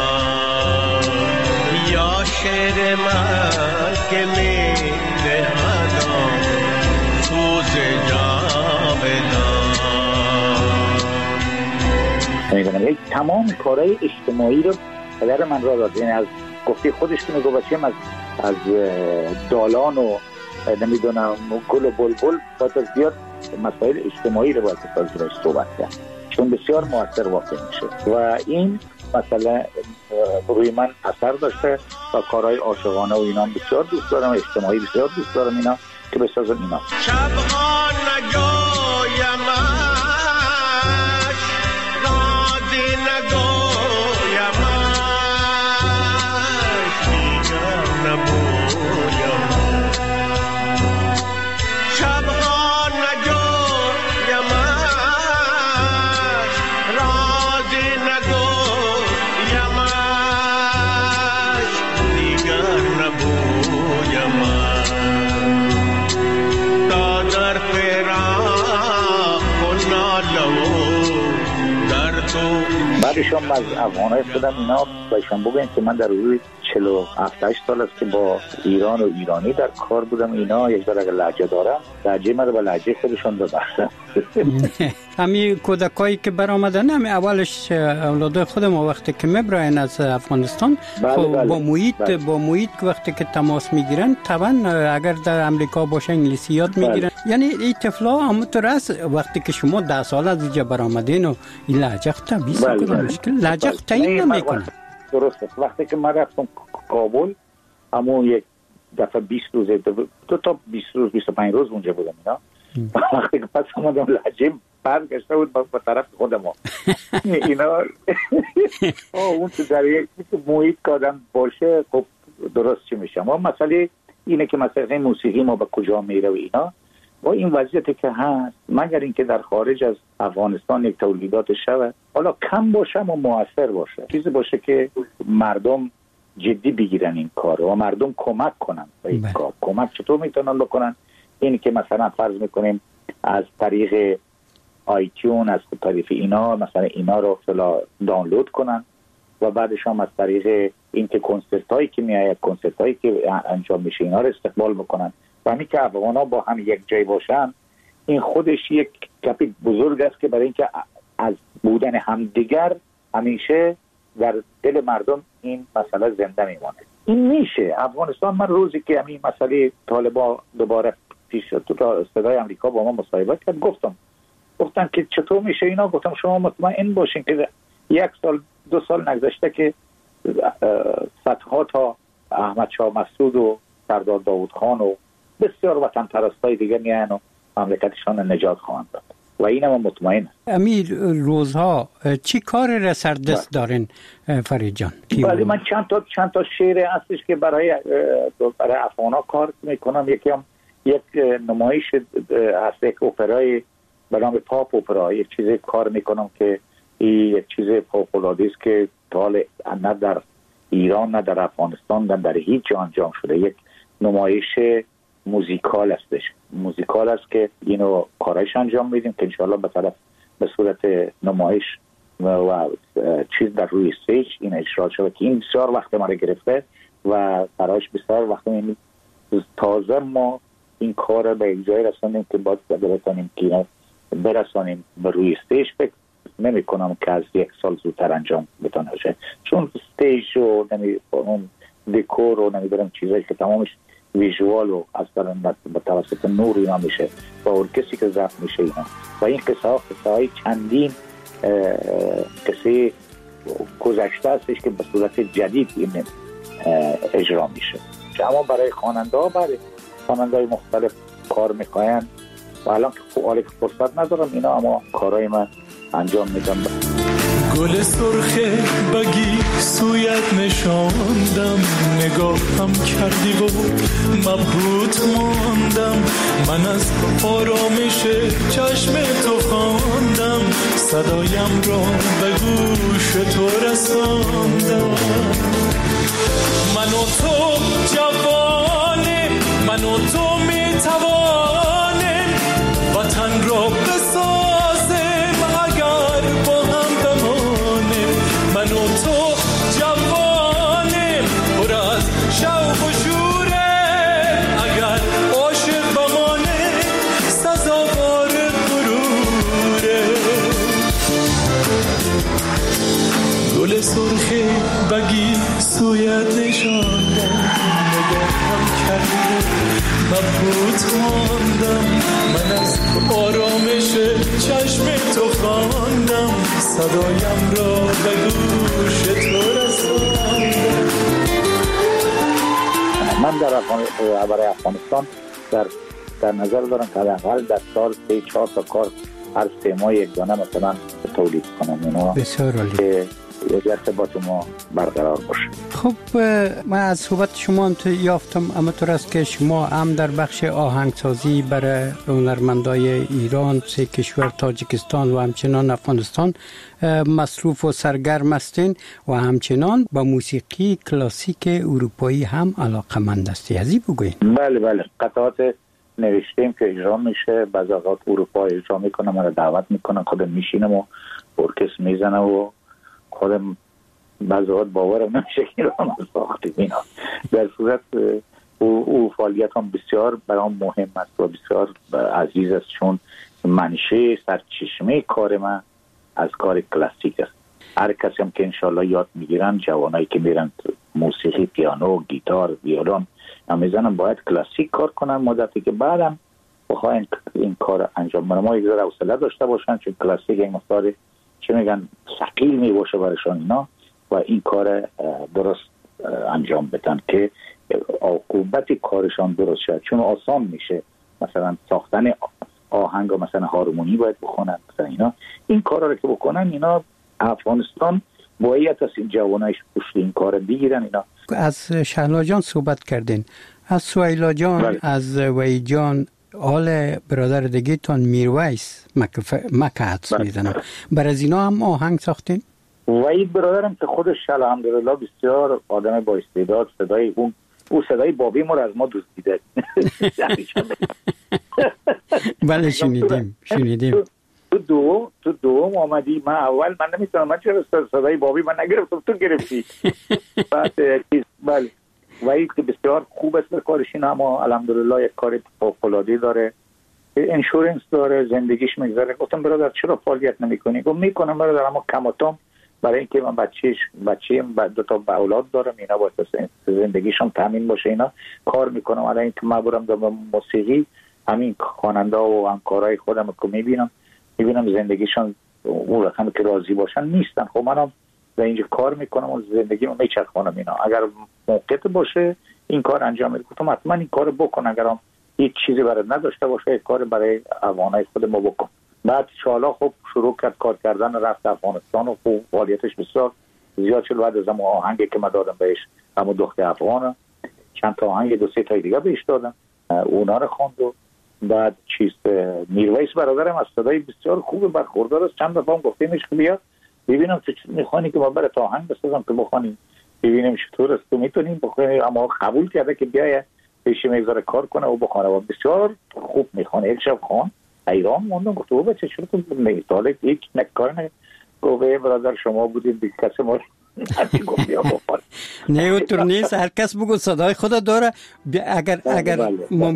یا شعر من که می دهدم سوز جاودان. نمیدونم یک تمام کارهای اجتماعی رو پدر من را داد. یعنی از گفته خودش که میگه بچه‌م از دالان و نمیدونم گل و بلبل تا زیاد مسائل اجتماعی رو باید راجعش صحبت کرد، چون بسیار موثر واقع میشه و این مسئله روی من اثر داشته و کارهای عاشقانه و اینا بسیار دوست دارم، اجتماعی بسیار دوست دارم اینا که بسازم اینا. شبها نگویم رازی نگویم دیگر نبویم شبها نگویم رازی نگویم دیگر نبویم بعدشم از افغانای خودم اینا بایشان بگویم که من در روی 47 سال است که با ایران و ایرانی در کار بودم. اینا یک بار اگر لهجه دارم لهجه من رو با لهجه خودشون ببخشن. همین کودکایی که برآمدن همین اولش اولاد خودم وقتی که میبرن از افغانستان با محیط وقتی که تماس میگیرن طبعا اگر در امریکا باشه انگلیسی یاد میگیرن. یعنی این طفلا همونطور است وقتی که شما 10 سال از اینجا برآمدین و این لهجه طبیعی مشکل لهجه تعیین نمیکنه. درسته. وقتی که من رفتم کابل همون یک دفعه 20 روز دو تا 20 روز 25 روز اونجا بودم اینا. وقتی که پس اومدم لهجه برگشته بود به طرف خودم اینا اون تو در یک محیط که آدم باشه خب درست چی میشه. اما مسئله اینه که مثلا موسیقی ما به کجا میره و اینا با این وضعیتی که هست مگر اینکه در خارج از افغانستان یک تولیدات شود حالا کم باشه و موثر باشه، چیزی باشه که مردم جدی بگیرن این کار و مردم کمک کنن به این کار. کمک چطور میتونن بکنن؟ این که مثلا فرض میکنیم از طریق آیتیون از طریق اینا مثلا اینا رو فلا دانلود کنن و بعدش هم از طریق این که کنسرت هایی که میآید کنسرت هایی که انجام میشه اینا رو استقبال بکنن و همین که افغانا با هم یک جای باشن این خودش یک گپی بزرگ است که برای اینکه از بودن همدیگر همیشه در دل مردم این مسئله زنده میمونه. این میشه. افغانستان من روزی که همین مسئله طالبان دوباره پیش شد تو صدای آمریکا با ما مصاحبه کرد گفتم که چطور میشه اینا. گفتم شما مطمئن باشین که 1 سال 2 سال نگذشته که صدها تا احمد شاه مسعود و سردار داوود خان و بسیار وطن پرستای دیگه میان و مملکتشان نجات خواهند داد و اینم مطمئن. امیر روزها چی کار را سردست دارین فرید جان؟ ولی من چند تا شعر هستش که برای افغانا کار میکنم. یک نمایش هست، یک اپرای به نام پاپ اپرا، یک چیز کار میکنم که این یک چیز فوق‌العاده است که حال نه در ایران نه در افغانستان نه در هیچ جا انجام شده. یک نمایش موزیکال است که اینو کارایش انجام میدیم که انشاءالله به صورت نمایش و چیز در روی استیج این اجرا شده که این بسیار وقت ما رو گرفته و برایش بسیار وقت تازه ما این کار به جای رساندیم که باید بتونیم که برسانیم به روی استیج. فکر نمی کنم که از 1 سال زودتر انجام بتونه باشه، چون استیج و اون دکور و نمیدونم چیزایی که تمامش ویژوال و اصلا به توسط نور اینا میشه و ارکستری که ضبط میشه اینا و این قصه های چندین قصه گذشته هستش که به صورت جدید این اجرا میشه. اما برای خواننده های مختلف کار میکنن و الان که فرصت ندارم اینا، اما کارهای من انجام میدم. گل سرخه بگی سویت نشاندم، نگاهم کردی و مبهوت ماندم، من از آرامش چشم تو خواندم، صدایم را به گوش تو رساندم. من و تو جوانه، من و تو میتوانیم وطن را بسازیم اگر با هم بمانیم. من و تو جوانیم پر از شوق و شوره، اگر عاشق بمانیم سزاوار غروره. بگی سویت نشاندم نگاهم کردی مبهوت ماندم من از آرامش چشم تو خواندم صدایم را به گوش تو رساندم. من برای افغانستان در نظر دارم که حداقل در سال 3-4 تا کار هر 3 ماه یک دانه مثلا تولید کنم اینا بسیار عالی که ارتباط ما برقرار باشه. خب من از صحبت شما یافتم اما طور است که شما هم در بخش آهنگسازی برای هنرمندای ایران، 3 کشور تاجیکستان و همچنان افغانستان مصروف و سرگرم هستین و همچنان با موسیقی کلاسیک اروپایی هم علاقه‌مند هستی. ازی بگوین. بله قطعات نوشتیم که اجرا میشه، بعضی اوقات اروپا اجرا میکنه، من دعوت میکنن، خودم میشینم و ارکستر میزنه و خودم بعضی اوقات باورم نمیشه که رو هم ساختیم اینا. در صورت او فعالیت هم بسیار برام مهم است و بسیار عزیز است، چون منشه سرچشمه کار من از کار کلاسیک است. هر کسی هم که انشالله یاد میگیرن، جوانایی که میرن موسیقی، پیانو، گیتار، ویولون میزنن، باید کلاسیک کار کنن مدتی که بعدم بخواین این کار انجام بدن. ما یک ذره حوصله داشته باشن، چون کلاسیک این مقدار چه میگن ثقیل میباشه برایشان اینا و این کار درست انجام بدن که عاقبت کارشان درست شد، چون آسان میشه مثلا ساختن آهنگ و مثلا هارمونی باید بخونن مثلا اینا، این کارا رو که بکنن اینا افغانستان باید از این جوانایش پشت این کار بگیرن اینا. از شهلا جان صحبت کردین، از سویلا جان، از وی جان، آل برادر دیگه تان میرویس مکه میزنم، بر از اینا هم آهنگ ساختین؟ وی برادرم که خودش الحمدلله بسیار آدم با استعداد، صدای او صدای بابی ما رو از ما دزدیده. بله شنیدیم. تو دوم آمدی، من اول من نمیتونم، من چرا صدای بابی من نگرفتم، تو گرفتی. بعد بله وی که بسیار خوب است به کارش، این اما الحمدلله یک کار فوق‌العاده داره، انشورنس داره، زندگیش میگذره. گفتم برادر چرا فعالیت نمیکنی؟ گفت میکنم برادر، اما کماتام برای اینکه من بچه‌ام 2 تا اولاد دارم، اینا باید زندگیشون تامین باشه، اینا کار میکنم. الان اینکه من برم در موسیقی، همین خواننده و همکارای خودم که میبینم زندگیشون اون رقم که راضی باشن نیستن. خب منم در اینجا کار میکنم و زندگیمو میچرخونم اینا. اگر موقعیت باشه این کار انجام میدم. گفتم حتما این کارو بکن، اگر هم هیچ چیزی برات نداشته باشه یک کار برای افغانای خودمو بکن. بعد شالا خب شروع کرد کار کردن، رفت افغانستان و خوب فعالیتش بسیار زیاد شد. بعد از اون آهنگی که من دادم بهش، همون دختر افغان، چند تا آهنگ 2-3 تا دیگه بهش دادم، اونا رو خواند. و بعد میرویس برادرم از صدای بسیار خوب برخوردار است. چند دفعه گفتیمش که بیا ببینم تو میخوانی که ما برای تا آهنگ بسازم که بخونیم ببینیم چطور است، تو میتونیم بخونی. اما قبول کرده که بیایه پیش میگذاره کار کنه و بخونه و بسیار خوب میخونه. یک شب خوان ایران موندم، گفت او بچه چرا تو میتاله هیچ نکار نه؟ گفت برادر شما بودید دیگه کسی ما نه اونطور نیست، هر کس بگو صدای خود داره. اگر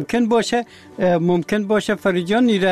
ممکن باشه فریجان نیره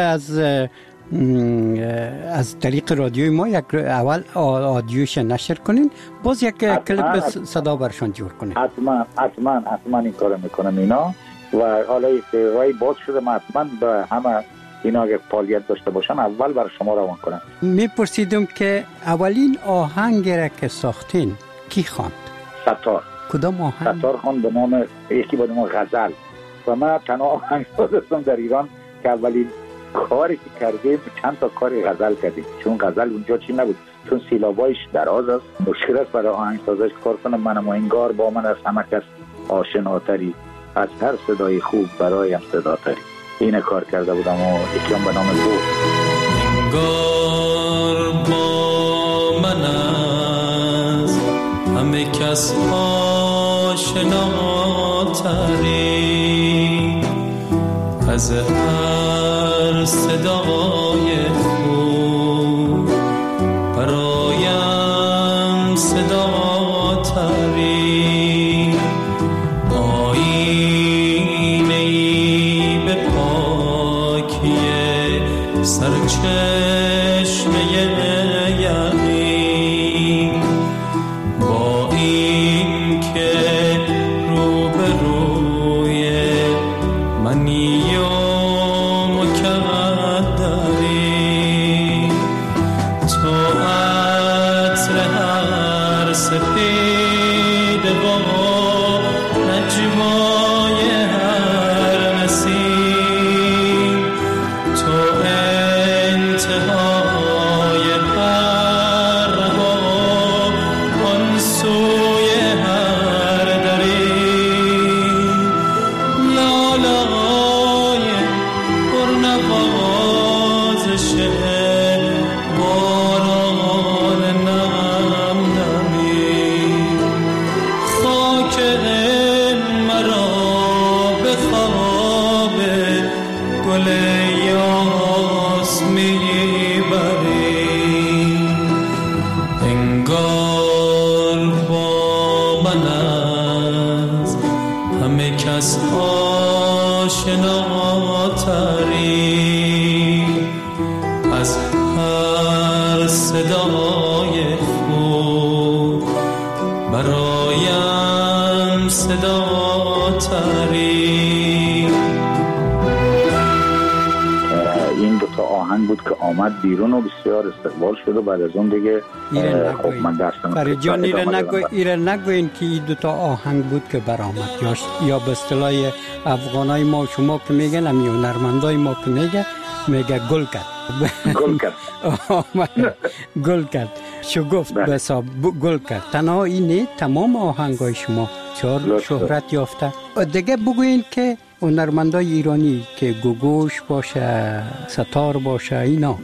از طریق رادیوی ما یک اول آدیوش نشر کنین، باز یک کلیپ صدا برشان جور کنین. حتما این کار میکنم اینا. و حالا که رای باز شده، من حتما به همه اینا اگر فعالیت داشته باشن اول برای شما روان کنم. میپرسیدم که اولین آهنگ را که ساختین کی خواند؟ ستار. کدام آهنگ؟ ستار خواند به نام یکی به نام غزل. و من تنها آهنگساز هستم در ایران که اولین کاری که کردیم چند تا کاری غزل کردیم، چون غزل اونجا چی نبود، چون سیلابایش دراز است، مشکل است برای آهنگسازش کار کنم. منم انگار با من از همه کس آشناتری، از هر صدای خوب برایم صداتری. اینه کار کرده بودم و یکی هم به نام بود انگار با من از همه کس آشناتری، از هر صدای خوب برایم صداتری. آینه‌ای به پاکی سرچشمه یقین، با این که روبروی منی و مکدری، تو عطر هر سپید و نجوای هر نسیم، تو انتهای هر رها آن سوی هر دری، لالای پرنوازش باران نم نمی، خاک مرا به خواب گل یاس میبری، انگار با من از همه کس آشناتری، از هر صدای خوب برایم صداتری. این دوتا آهنگ بود که آمد بیرون و بسیار استقبال شد و بعد از اون دیگه خب من دستم فرید جان ایره نگوین که این دوتا آهنگ بود که برآمد، یا به اصطلاح افغانای ما شما که میگن همی هنرمندای ما که میگه گل کرد گل کرد شگفت به حساب گل کرد. تنها اینه تمام آهنگای شما شهرت یافته. دیگه بگوین که هنرمندای ایرانی که گوگوش باشه، ستار باشه، اینا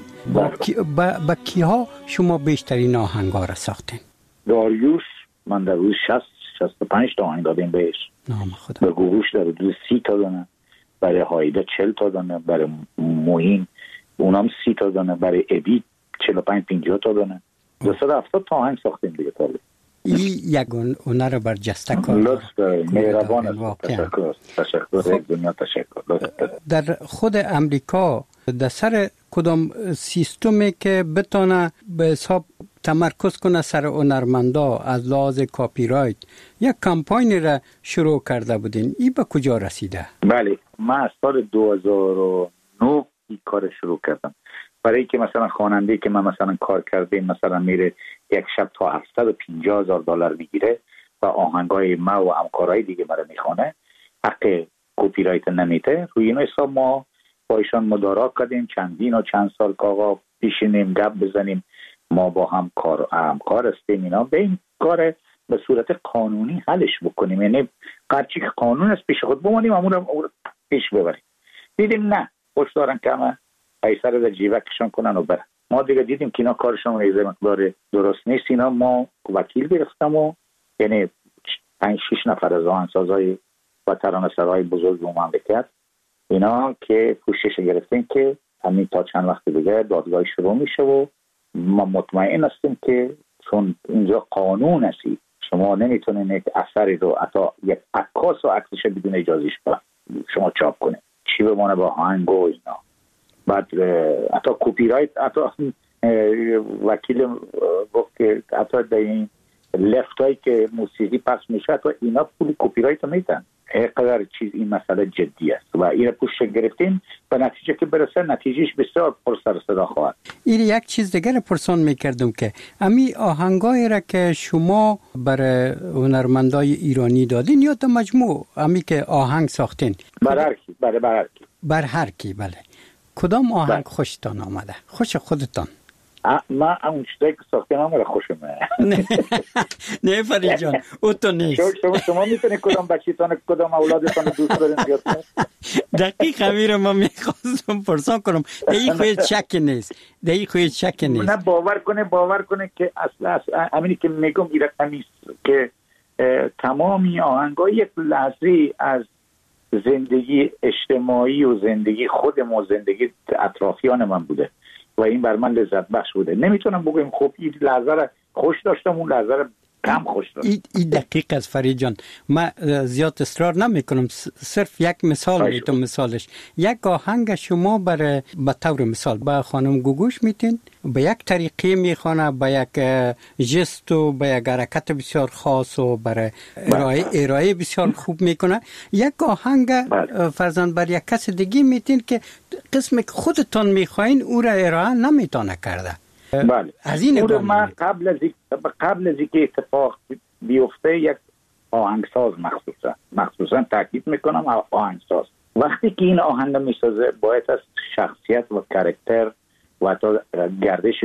با کیها شما بیشترین آهنگا را ساختین؟ داریوش من در روز 65 تا آهنگ دادیم بهش. به گوگوش در روز 30 تا دانه، برای هایده 40 تا دانه، برای موین اونام 30 تا دانه، برای ابی 45-50 تا دانه، 270 تا آهنگ ساختیم دیگه. تا این یک هنر برجسته کار. لطف مهربان است. تشکر دنیا تشکر. در خود امریکا در سر کدام سیستمی که بتونه به حساب تمرکز کنه سر هنرمندا از لحاظ کاپی رایت یک کمپاین را شروع کرده بودین، این به کجا رسیده؟ بله من از سال 2009 این کار شروع کردم. برای که مثلا خواننده که من مثلا کار کردیم مثلا میره یک شب تا $750,000 میگیره و آهنگای ما و همکارای دیگه مرا میخونه، حق کپی رایت نمیده. روی این حساب ما با ایشان مدارا کردیم چندین و چند سال که آقا پیشینیم گپ بزنیم، ما با هم همکار هستیم، اینا به این کار به صورت قانونی حلش بکنیم، یعنی هرچی که قانون است پیش خود بمانیم امور پیش ببریم. دیدیم نه، خوش دارن که همه پیسه رو در جیبکشان کنن و برن. ما دیگه دیدیم که اینا کارشون یه مقدار درست نیست. اینا ما وکیل گرفتم و یعنی 5-6 نفر از آهنگسازای و ترانه‌سرای بزرگ مملکت اینا که پوشش گرفتیم که همین تا چند وقت دیگه دادگاه شروع میشه و ما مطمئن هستیم که چون اینجا قانون هستی شما نمیتونین یک اثری رو حتی یک عکاس و عکسش بدون اجازهش شما چاپ کنید، چی بمانه با آهنگ و اینا. بعد حتی کپی رایت، حتی وکیل گفت که حتی در این لفتایی که موسیقی پخش میشه حتی اینا پول کپی رایت رو میدن. اینقدر چیز این مسئله جدی است و این پوشش گرفتیم و نتیجه که برسه نتیجهش بسیار پر سر صدا خواهد. این یک چیز دیگر پرسان میکردم که امی آهنگایی را که شما برای هنرمندای ایرانی دادین یا تا مجموع امی که آهنگ ساختین؟ بر هر کی بله. کدام آهنگ خوشتان آمده؟ خوش خودتان؟ من اون چیزایی که ساختم همه خوشم نه فرید جان او تو نیست. شما میتونید کدام بچیتان کدام اولادتان دوست دارین زیاد دقیق همین رو من میخواستم پرسان کنم. این خواهید شک نیست. نه باور کنه که اصلا همینی که میگم ایرانی که تمامی آهنگا یک لحظه از زندگی اجتماعی و زندگی خودم و زندگی اطرافیان من بوده و این بر من لذت بخش بوده. نمیتونم بگم خب این لحظه را خوش داشتم اون لحظه را کم خوش دارم. این دقیق از فرید جان. ما زیاد اصرار نمی کنم، صرف یک مثال میتونم. مثالش یک آهنگ شما به طور مثال با خانم گوگوش میتین به یک طریقه میخوانه، به یک جست و به یک حرکت بسیار خاص و برای ارائه بسیار خوب میکنه. یک آهنگ فرضاً بر یک کس دیگه میتین که قسم که خودتان میخواین او را ارائه نمیتونه کرده. بله. از این نگاه من قبل از اینکه اتفاق بیفته یک آهنگساز مخصوصا تاکید میکنم آهنگساز وقتی که این آهنگ میسازه باید از شخصیت و کاراکتر و تا گردش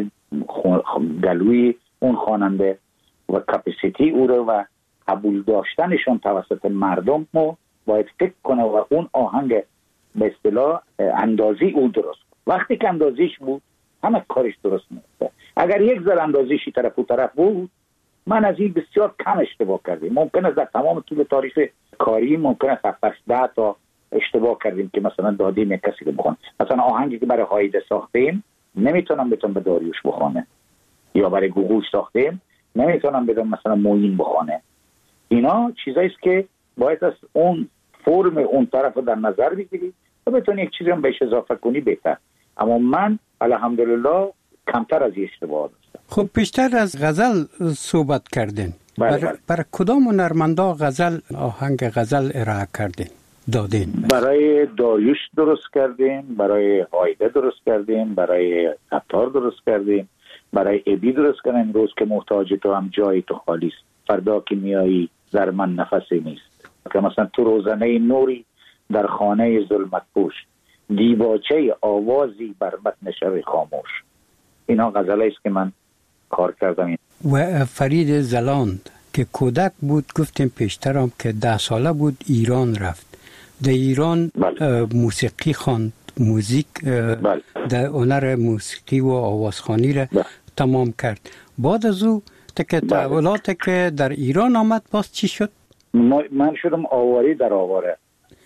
گلوی اون خواننده و کپاسیتی او رو و قبول داشتنشون توسط مردم باید فکر کنه و اون آهنگ به اصطلاح اندازی او درست. وقتی که اندازیش بود همه کارش درست میشه. اگر یک ذره اندازیشی طرف و طرف بود من از این بسیار کم اشتباه کردیم. ممکن است در تمام طول تاریخ کاری ممکن است 7-10 تا اشتباه کردیم که مثلا دادیم یک کسی که بخونه. مثلا آهنگی که برای هایده ساختیم نمیتونم بدم به داریوش بخونه، یا برای گوگوش ساختیم نمیتونم بدم مثلا موین بخونه. اینا چیزایی است که باید از اون فرم اون طرف در نظر بگیری و بتونی یک چیزی هم بهش اضافه کنی بهتر. اما من الحمدلله کمتر از این اشتباه داشتم. خب پیشتر از غزل صحبت کردین. برای کدام هنرمندا غزل آهنگ غزل ارائه کردین دادین؟ برای داریوش درست کردیم، برای هایده درست کردیم، برای عطار درست کردیم، برای ابی درست کردیم. امروز که محتاج تو هم جای تو خالی است، فردا که میایی در من نفسی نیست. که مثلا تو روزنه نوری در خانه ظلمت پوش، دیباچه آوازی بر متن شب خاموش. اینا غزلایی است که من کار کردم. و فرید زلاند که کودک بود گفتیم پیشترم که 10 ساله بود ایران رفت. در ایران موسیقی خواند، موزیک در هنر موسیقی و آوازخوانی را تمام کرد. بعد از او تحولاتی که در ایران آمد باز چی شد؟ من شدم آواری در آواره.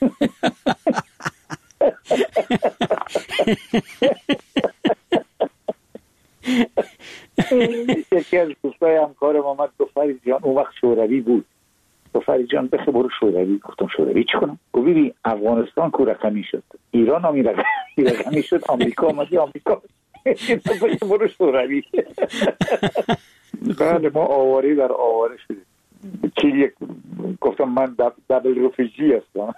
یکی از دوستای همکارم آمد گفت فرید جان، اون وقت شوروی بود، گفت فرید جان بخه برو شوروی. گفتم شوروی چی کنم؟ گفت ببین افغانستان کو رقمی شد، ایران هم رقمی شد، آمریکا آمدی آمریکا برو شوروی. بعد ما آواری در آواره شدیم. گفتم من دبل رفیجی هستم.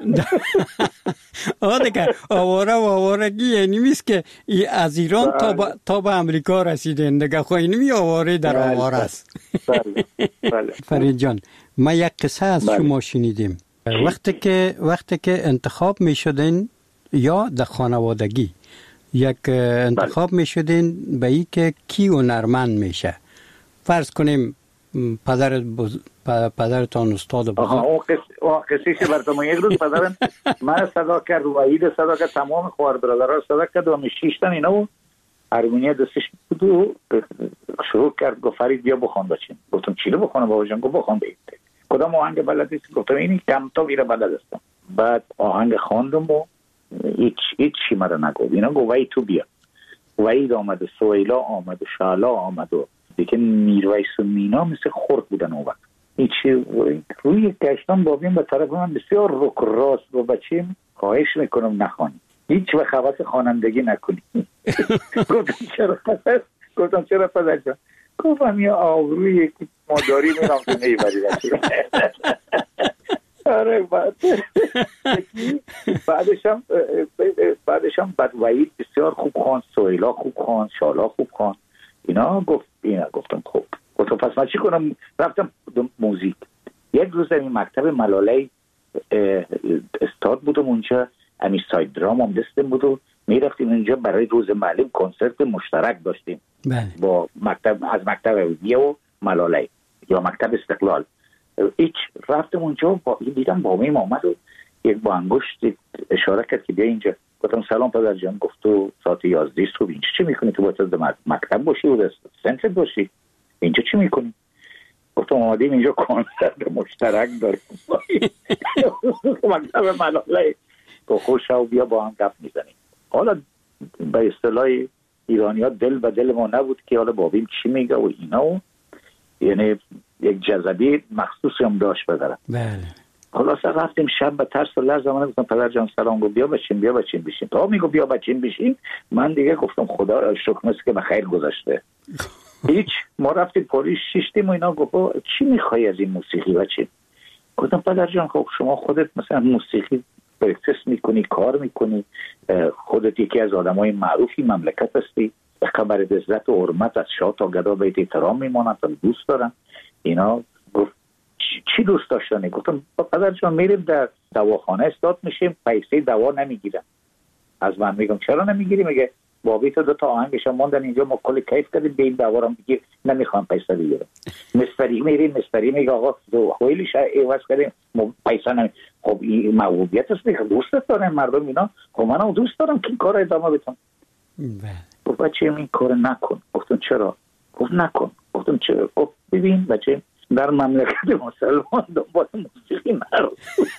دیگه آواره و آوارگی یعنی میست که از ایران تا به امریکا رسیدن دیگه. خب اینمی آواره در آواره است. فرید جان، ما یک قصه از شما شنیدیم. وقتی که انتخاب می شدین یا در خانوادگی یک انتخاب می شدین به ای که کی هنرمند میشه، فرض کنیم پدرتان استاد بزرگ. اون قصه که براتون یک روز پدرم من صدا کرد و عید صدا کرد، تمام خوار برادرها صدا کرد و میشیشتن اینا و هارمونی دستش بود و شروع کرد گفت فرید بیا بخوان بچین. گفتم چی رو بخونم بابا جان؟ گفت بخوان بگید کدام آهنگ بلدی؟ گفتم این کم تا ویره بلد هستم. بعد آهنگ خواندم و هیچ چی مرا نگفت. اینا گفت وای تو بیا. وحید آمد و سویلا آمد و شالا آمد و دیگه میرویس و مینا مثل خورد بودن اون وقت. هیچی روی گشتم بابیم به طرف من بسیار رک راست و بچیم خواهش میکنم نخوانی، هیچ وقت حواس خوانندگی نکنی. گفتم چرا پدر جان؟ گفتم یه آبرویی که ما داریم این هم تو نیبری. آره بعدشم بعد وحید بسیار خوب خواند، سویلا خوب خواند، شالا خوب خواند. گفتم خوب. گفتم پس من چی کنم؟ رفتم موزیک. یک روز در این مکتب ملاله استاد بودم اونجا، امی ساید درام هم دستم بود و میرفتیم اونجا برای روز معلم کنسرت مشترک داشتیم با مکتب ویدیو و ملاله یا مکتب استقلال. رفتم اونجا دیدم بابیم آمد و یک با انگشت اشاره کرد که بیا اینجا. گفتم سلام پدر جان. گفت تو ساعت 11 صبح اینجا چی میکنی؟ تو باید مکتب باشی و سنتر باشی، اینجا چی میکنی؟ گفتم آمدیم اینجا کنسرت مشترک داریم. مکتب ملاله. گفت خوش شو بیا با هم گپ میزنیم. حالا به اصطلاح ایرانی ها دل به دل ما نبود که حالا بابیم چی میگه و اینا و یعنی یک جذبه مخصوصی هم داشت بدارم. بله. خلاصه رفتیم شب به ترس لرز من گفتم پدر جان سلام، گفت بیا بچین بشین. تا میگو بیا بچین بشین، من دیگه گفتم خدا را شکر است که به خیر گذاشته. هیچ. ما رفتیم پلیس شیشتیم و اینا. گفت چی میخوای از این موسیقی بچین؟ گفتم پدر جان خب شما خودت مثلا موسیقی پرکتس میکنی، کار میکنی، خودت یکی از آدمای معروفی مملکت هستی، خبر عزت و حرمت از شاه تا گدا بهت احترام میمانند، دوست دارم اینا. گفت چی دوست داشتنی؟ گفتم پدر جان میریم در دواخانه استاد میشیم، پیسه دوا نمیگیرم. از من میگم چرا نمیگیری؟ میگه بابی تو 2 تا آهنگش موندن اینجا، ما کلی کیف کردیم، به این دوا رو میگی نمیخوام پیسه بگیرم. مستری میریم، مستری میگه آقا خویلیش عوض کردیم پیسه نمی. خب این موهوبیت است دیگه، دوست دارن مردم اینا. خب منم دوست دارم که این کار ادامه بدم. گفت بچه این کار نکن. گفتم چرا؟ گفت نکن. گفتم چرا؟ گفت ببین بچه در مملکت مسلمان دنبال موسیقی نرو.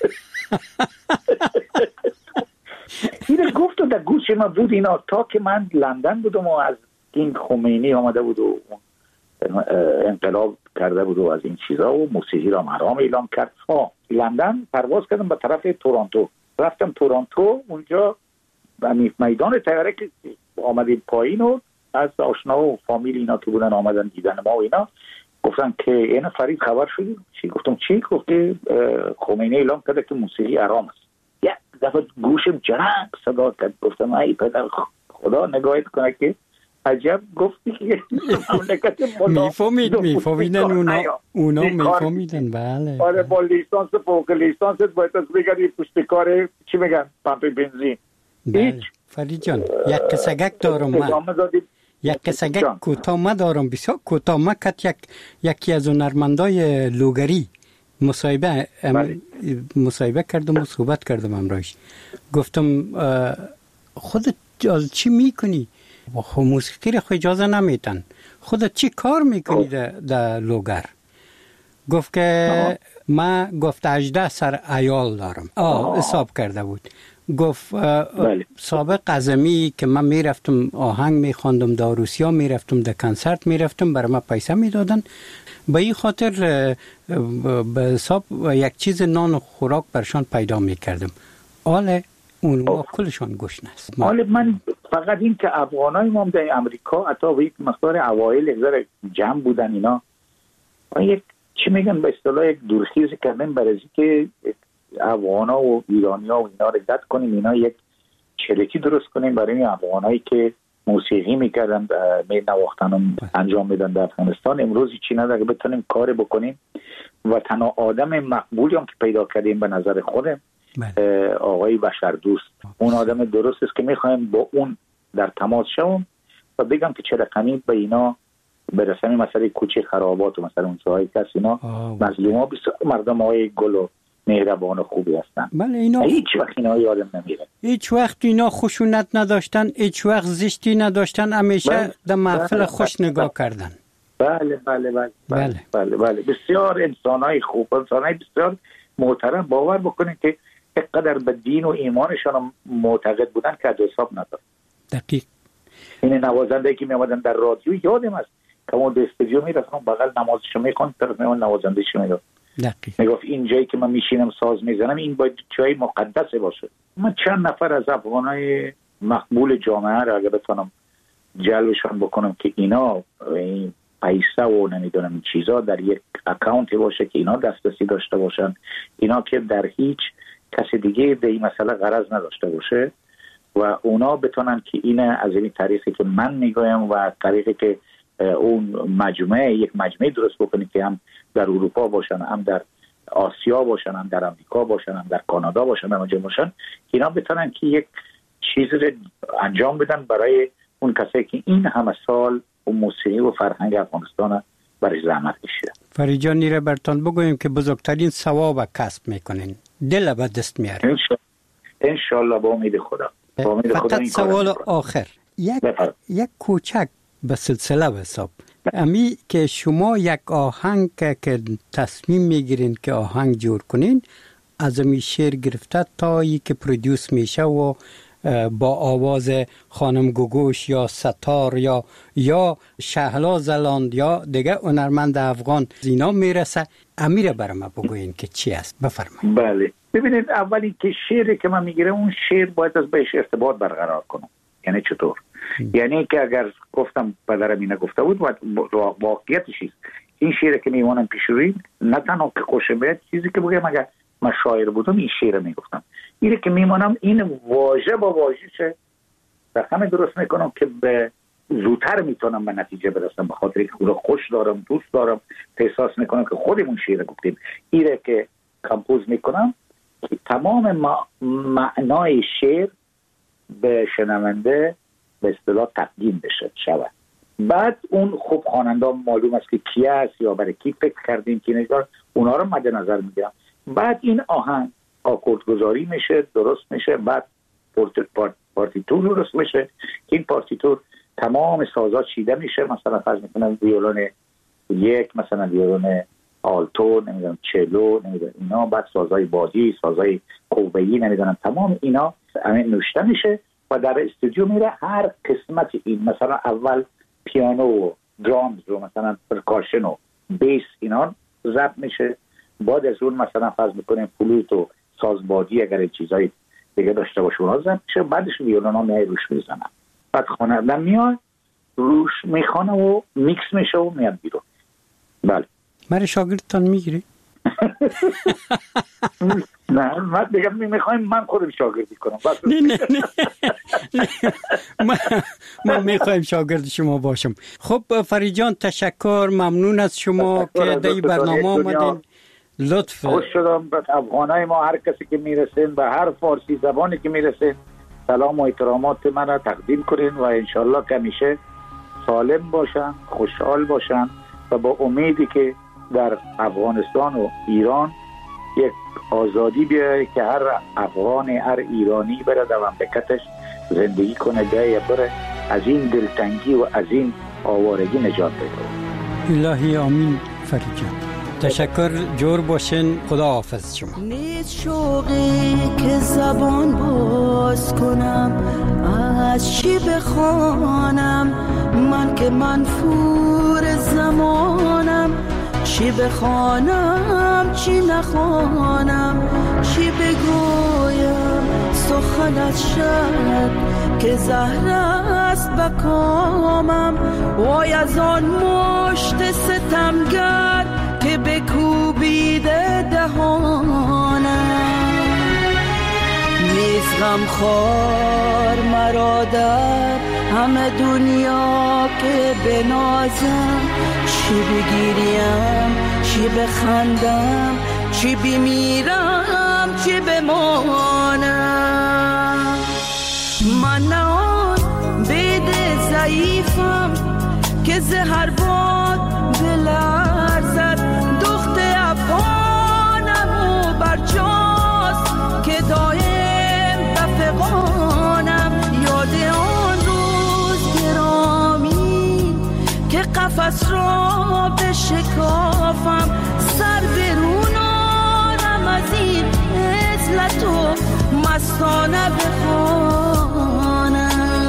اینه گفت و در گوش ما بود اینا. تا که من لندن بودم و از این خمینی آمده بود و انقلاب کرده بود و از این چیزا و موسیقی را حرام اعلام کرد. لندن پرواز کردم به طرف تورنتو. رفتم تورنتو، اونجا میدان طیاره که آمدیم پایین و از آشنا و فامیل اینا که بودن آمدن دیدن ما و اینا گفتن که این فرید خبر شدی؟ چی؟ گفتم چی؟ گفت که خمینی اعلام کرده که موسیقی حرام است. یک دفعه گوشم جرق صدا کرد. گفتم ای پدر خدا نگاهت کنه که عجب گفتی که مملکت میفهمیدن اونا میفهمیدن. بله. آره با لیسانس فوق لیسانس باید از بگردی پشت کار چی میگن پمپ بنزین. بله. فرید جان یک کسگک دارم من. یک کسگک کوتاه ما دارم، بسیار کوتاه. ما یکی از هنرمندای لوگری مصاحبه کردم و صحبت کردم امروز. گفتم خودت چی میکنی؟ خب موسیقی را خود اجازه نمیتن. خودت چی کار میکنی در لوگر؟ گفت که ما گفت 18 سر عیال دارم. حساب کرده بود. گفت سابق ازمی که من میرفتم آهنگ میخواندم، در روسیا میرفتم، در کنسرت میرفتم، برای ما پیسه میدادن. به این خاطر به حساب یک چیز نان و خوراک برشان پیدا میکردم. حالا اون کلشان گوش نست. حالا من فقط این که افغانای ما در امریکا حتی به یک مقدار اوایل یک جمع بودن اینا، یک چی میگن به اصطلاح یک دورخیزی کردن برای که افغانا و ایرانیا و اینا رو رد کنیم، اینا یک چریتی درست کنیم برای این افغانایی که موسیقی میکردن نواختن انجام میدن در افغانستان. امروز چی نداره بتونیم کار بکنیم و تنها آدم مقبولی هم که پیدا کردیم به نظر خودم آقای بشر دوست. اون آدم درست است که میخوایم با اون در تماس شوم و بگم که چه رقمی به اینا برسیم. مثلا کوچه خرابات و مثلا اون جایی که اینا مظلوما بسیار مردم های گل و مهربان و خوبی هستن. بله اینا هیچ وقت اینا یادم نمیره. هیچ وقت اینا خشونت نداشتن، هیچ وقت زشتی نداشتن، همیشه در محفل خوش نگاه کردن. بله بله بله بله بله بله. بسیار انسانای خوب، انسانای بسیار محترم. باور بکنید که اینقدر به دین و ایمانشان معتقد بودن که حساب نداره. دقیق. این نوازنده که میامدن در رادیو یادم است که اون به استودیو میرفتم بغل نمازشو میخوند، طرف میون نوازندهشو میگفت. دقیق. میگفت این جایی که من میشینم ساز میزنم این باید جای مقدسه باشه. من چند نفر از افغانای مقبول جامعه را اگه بتونم جلبشان بکنم که اینا این پیسه و نمیدونم این چیزا در یک اکانتی باشه که اینا دسترسی داشته باشن، اینا که در هیچ کسی دیگه به این مسئله غرض نداشته باشه و اونا بتونن که این از این طریقی که من میگویم و طریقی که اون یک مجموعه درست بکنی که هم در اروپا باشن، هم در آسیا باشن، هم در امریکا باشن، هم در کانادا باشن، هم اونجا باشن، اینا بتونن که یک چیزی رو انجام بدن برای اون کسایی که این همه سال اون موسیقی و فرهنگ افغانستان برای زحمت کشیدن. فرید جان نیره برتان بگویم که بزرگترین ثواب کسب میکنین، دل به دست میارین. انشالله با امید خدا. فقط سوال آخر، یک کوچک به سلسله به حساب امی که شما یک آهنگ که تصمیم میگیرین که آهنگ جور کنین، از امی شعر گرفته تا ای که پرودیوس میشه و با آواز خانم گوگوش یا ستار یا شهلا زلاند یا دیگه هنرمند افغان اینا میرسه. امیر برام بگوین که چی است، بفرمایید. بله ببینید، اولی که شعری که من میگیرم اون شعر باید از بهش ارتباط برقرار کنم. یعنی چطور؟ یعنی که اگر گفتم پدرم اینه گفته بود واقعیتش است. این شعر که میمونم پیش روی نه تنها که خوشم بیاد، چیزی که بگم اگر من شاعر بودم این شعر میگفتم. اینه که میمونم این واژه با واژه چه رقم درست میکنم که به زودتر میتونم به نتیجه برسم، به خاطر که خود خوش دارم، دوست دارم، احساس میکنم که خودمون شعر گفتیم. اینه که کمپوز میکنم که تمام معنای شعر به شنونده به اصطلاح تقدیم بشه شود. بعد اون خوب خواننده معلوم است که کی است یا برای کی فکر کردیم که نگار، اونا رو مد نظر میگیرم. بعد این آهنگ آکورد گذاری میشه، درست میشه. بعد پارتیتور درست میشه که این پارتیتور تمام سازا چیده میشه. مثلا فرض میکنم ویولون یک، مثلا ویولون آلتو، نمیدونم چلو، نمیدونم اینا، بعد سازای بادی، سازای قوه‌ای، نمیدونم تمام اینا همین نوشته میشه و در استودیو میره. هر قسمت این مثلا اول پیانو و درامز رو، مثلا پرکاشن و بیس اینا ضبط میشه. بعد از اون مثلا فرض میکنیم فلوت و سازبادی اگر چیزای دیگه داشته باشه اونا ضبط میشه. بعدش ویولونا میای روش میزنن. بعد خواننده میاد روش میخونه و میکس میشه و میاد بیرون. بله. من شاگردتان میگیری؟ نه من بگم میخوایم من خودم شاگردی کنم. نه من میخوایم شاگرد شما باشم. خب فرید جان تشکر، ممنون از شما که در برنامه آمدین. لطف خوش شدم. به افغانای ما هر کسی که میرسین، به هر فارسی زبانی که میرسین، سلام و احترامات من را تقدیم کنین و انشالله که همیشه سالم باشن، خوشحال باشن و با امیدی که در افغانستان و ایران یک آزادی بیاره که هر افغان، هر ایرانی بره در مملکتش زندگی کنه، بره از این دلتنگی و از این آوارگی نجات بده. الهی آمین. فرید جان تشکر، جور باشین، خدا حافظ شما. نیست شوقی که زبان باز کنم، از چی بخوانم من که منفور زمانم، چی بخوانم چی نخوانم، چی بگویم سخنت شد که زهر است بکامم. وای از آن مشت ستمگر که بکوبیده دهانم، نیز غمخوار مرا در همه دنیا که بنازم، چی بگیریم چی بخندم، چی بمیرم چی بمانم. من نه آن بید ضعیفم که زهر باد بلرزد، دخت افغانم و برجاست که دایم بفغانم. یاد آن روز گرامی که قفس را بشکافم، سر برونارم از این عزلت و مستانه بخوانم.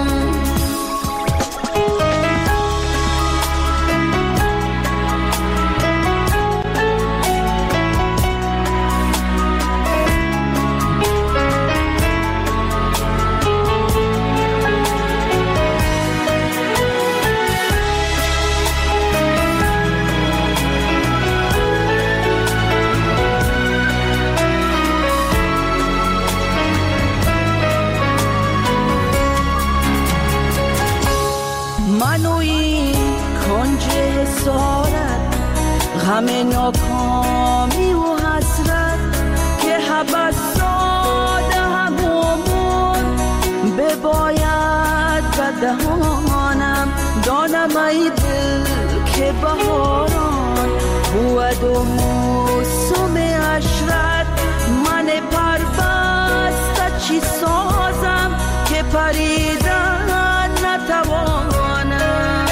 غم ناکامی و حسرت که حبس داده همون بباید به دهانم. دانم ای دل که بهاران بود و موسم عشرت، من پربسته چی سازم که پریدن نتوانم.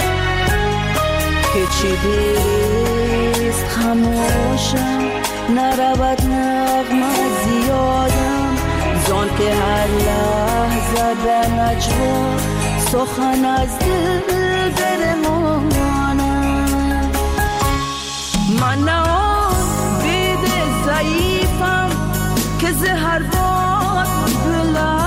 که چی بیست خموشم نرود نغمه زیادم، زان که هر لحظه به نجوا سخن از دل برمانم. من نه بید ضعیفم که زهر باد بلند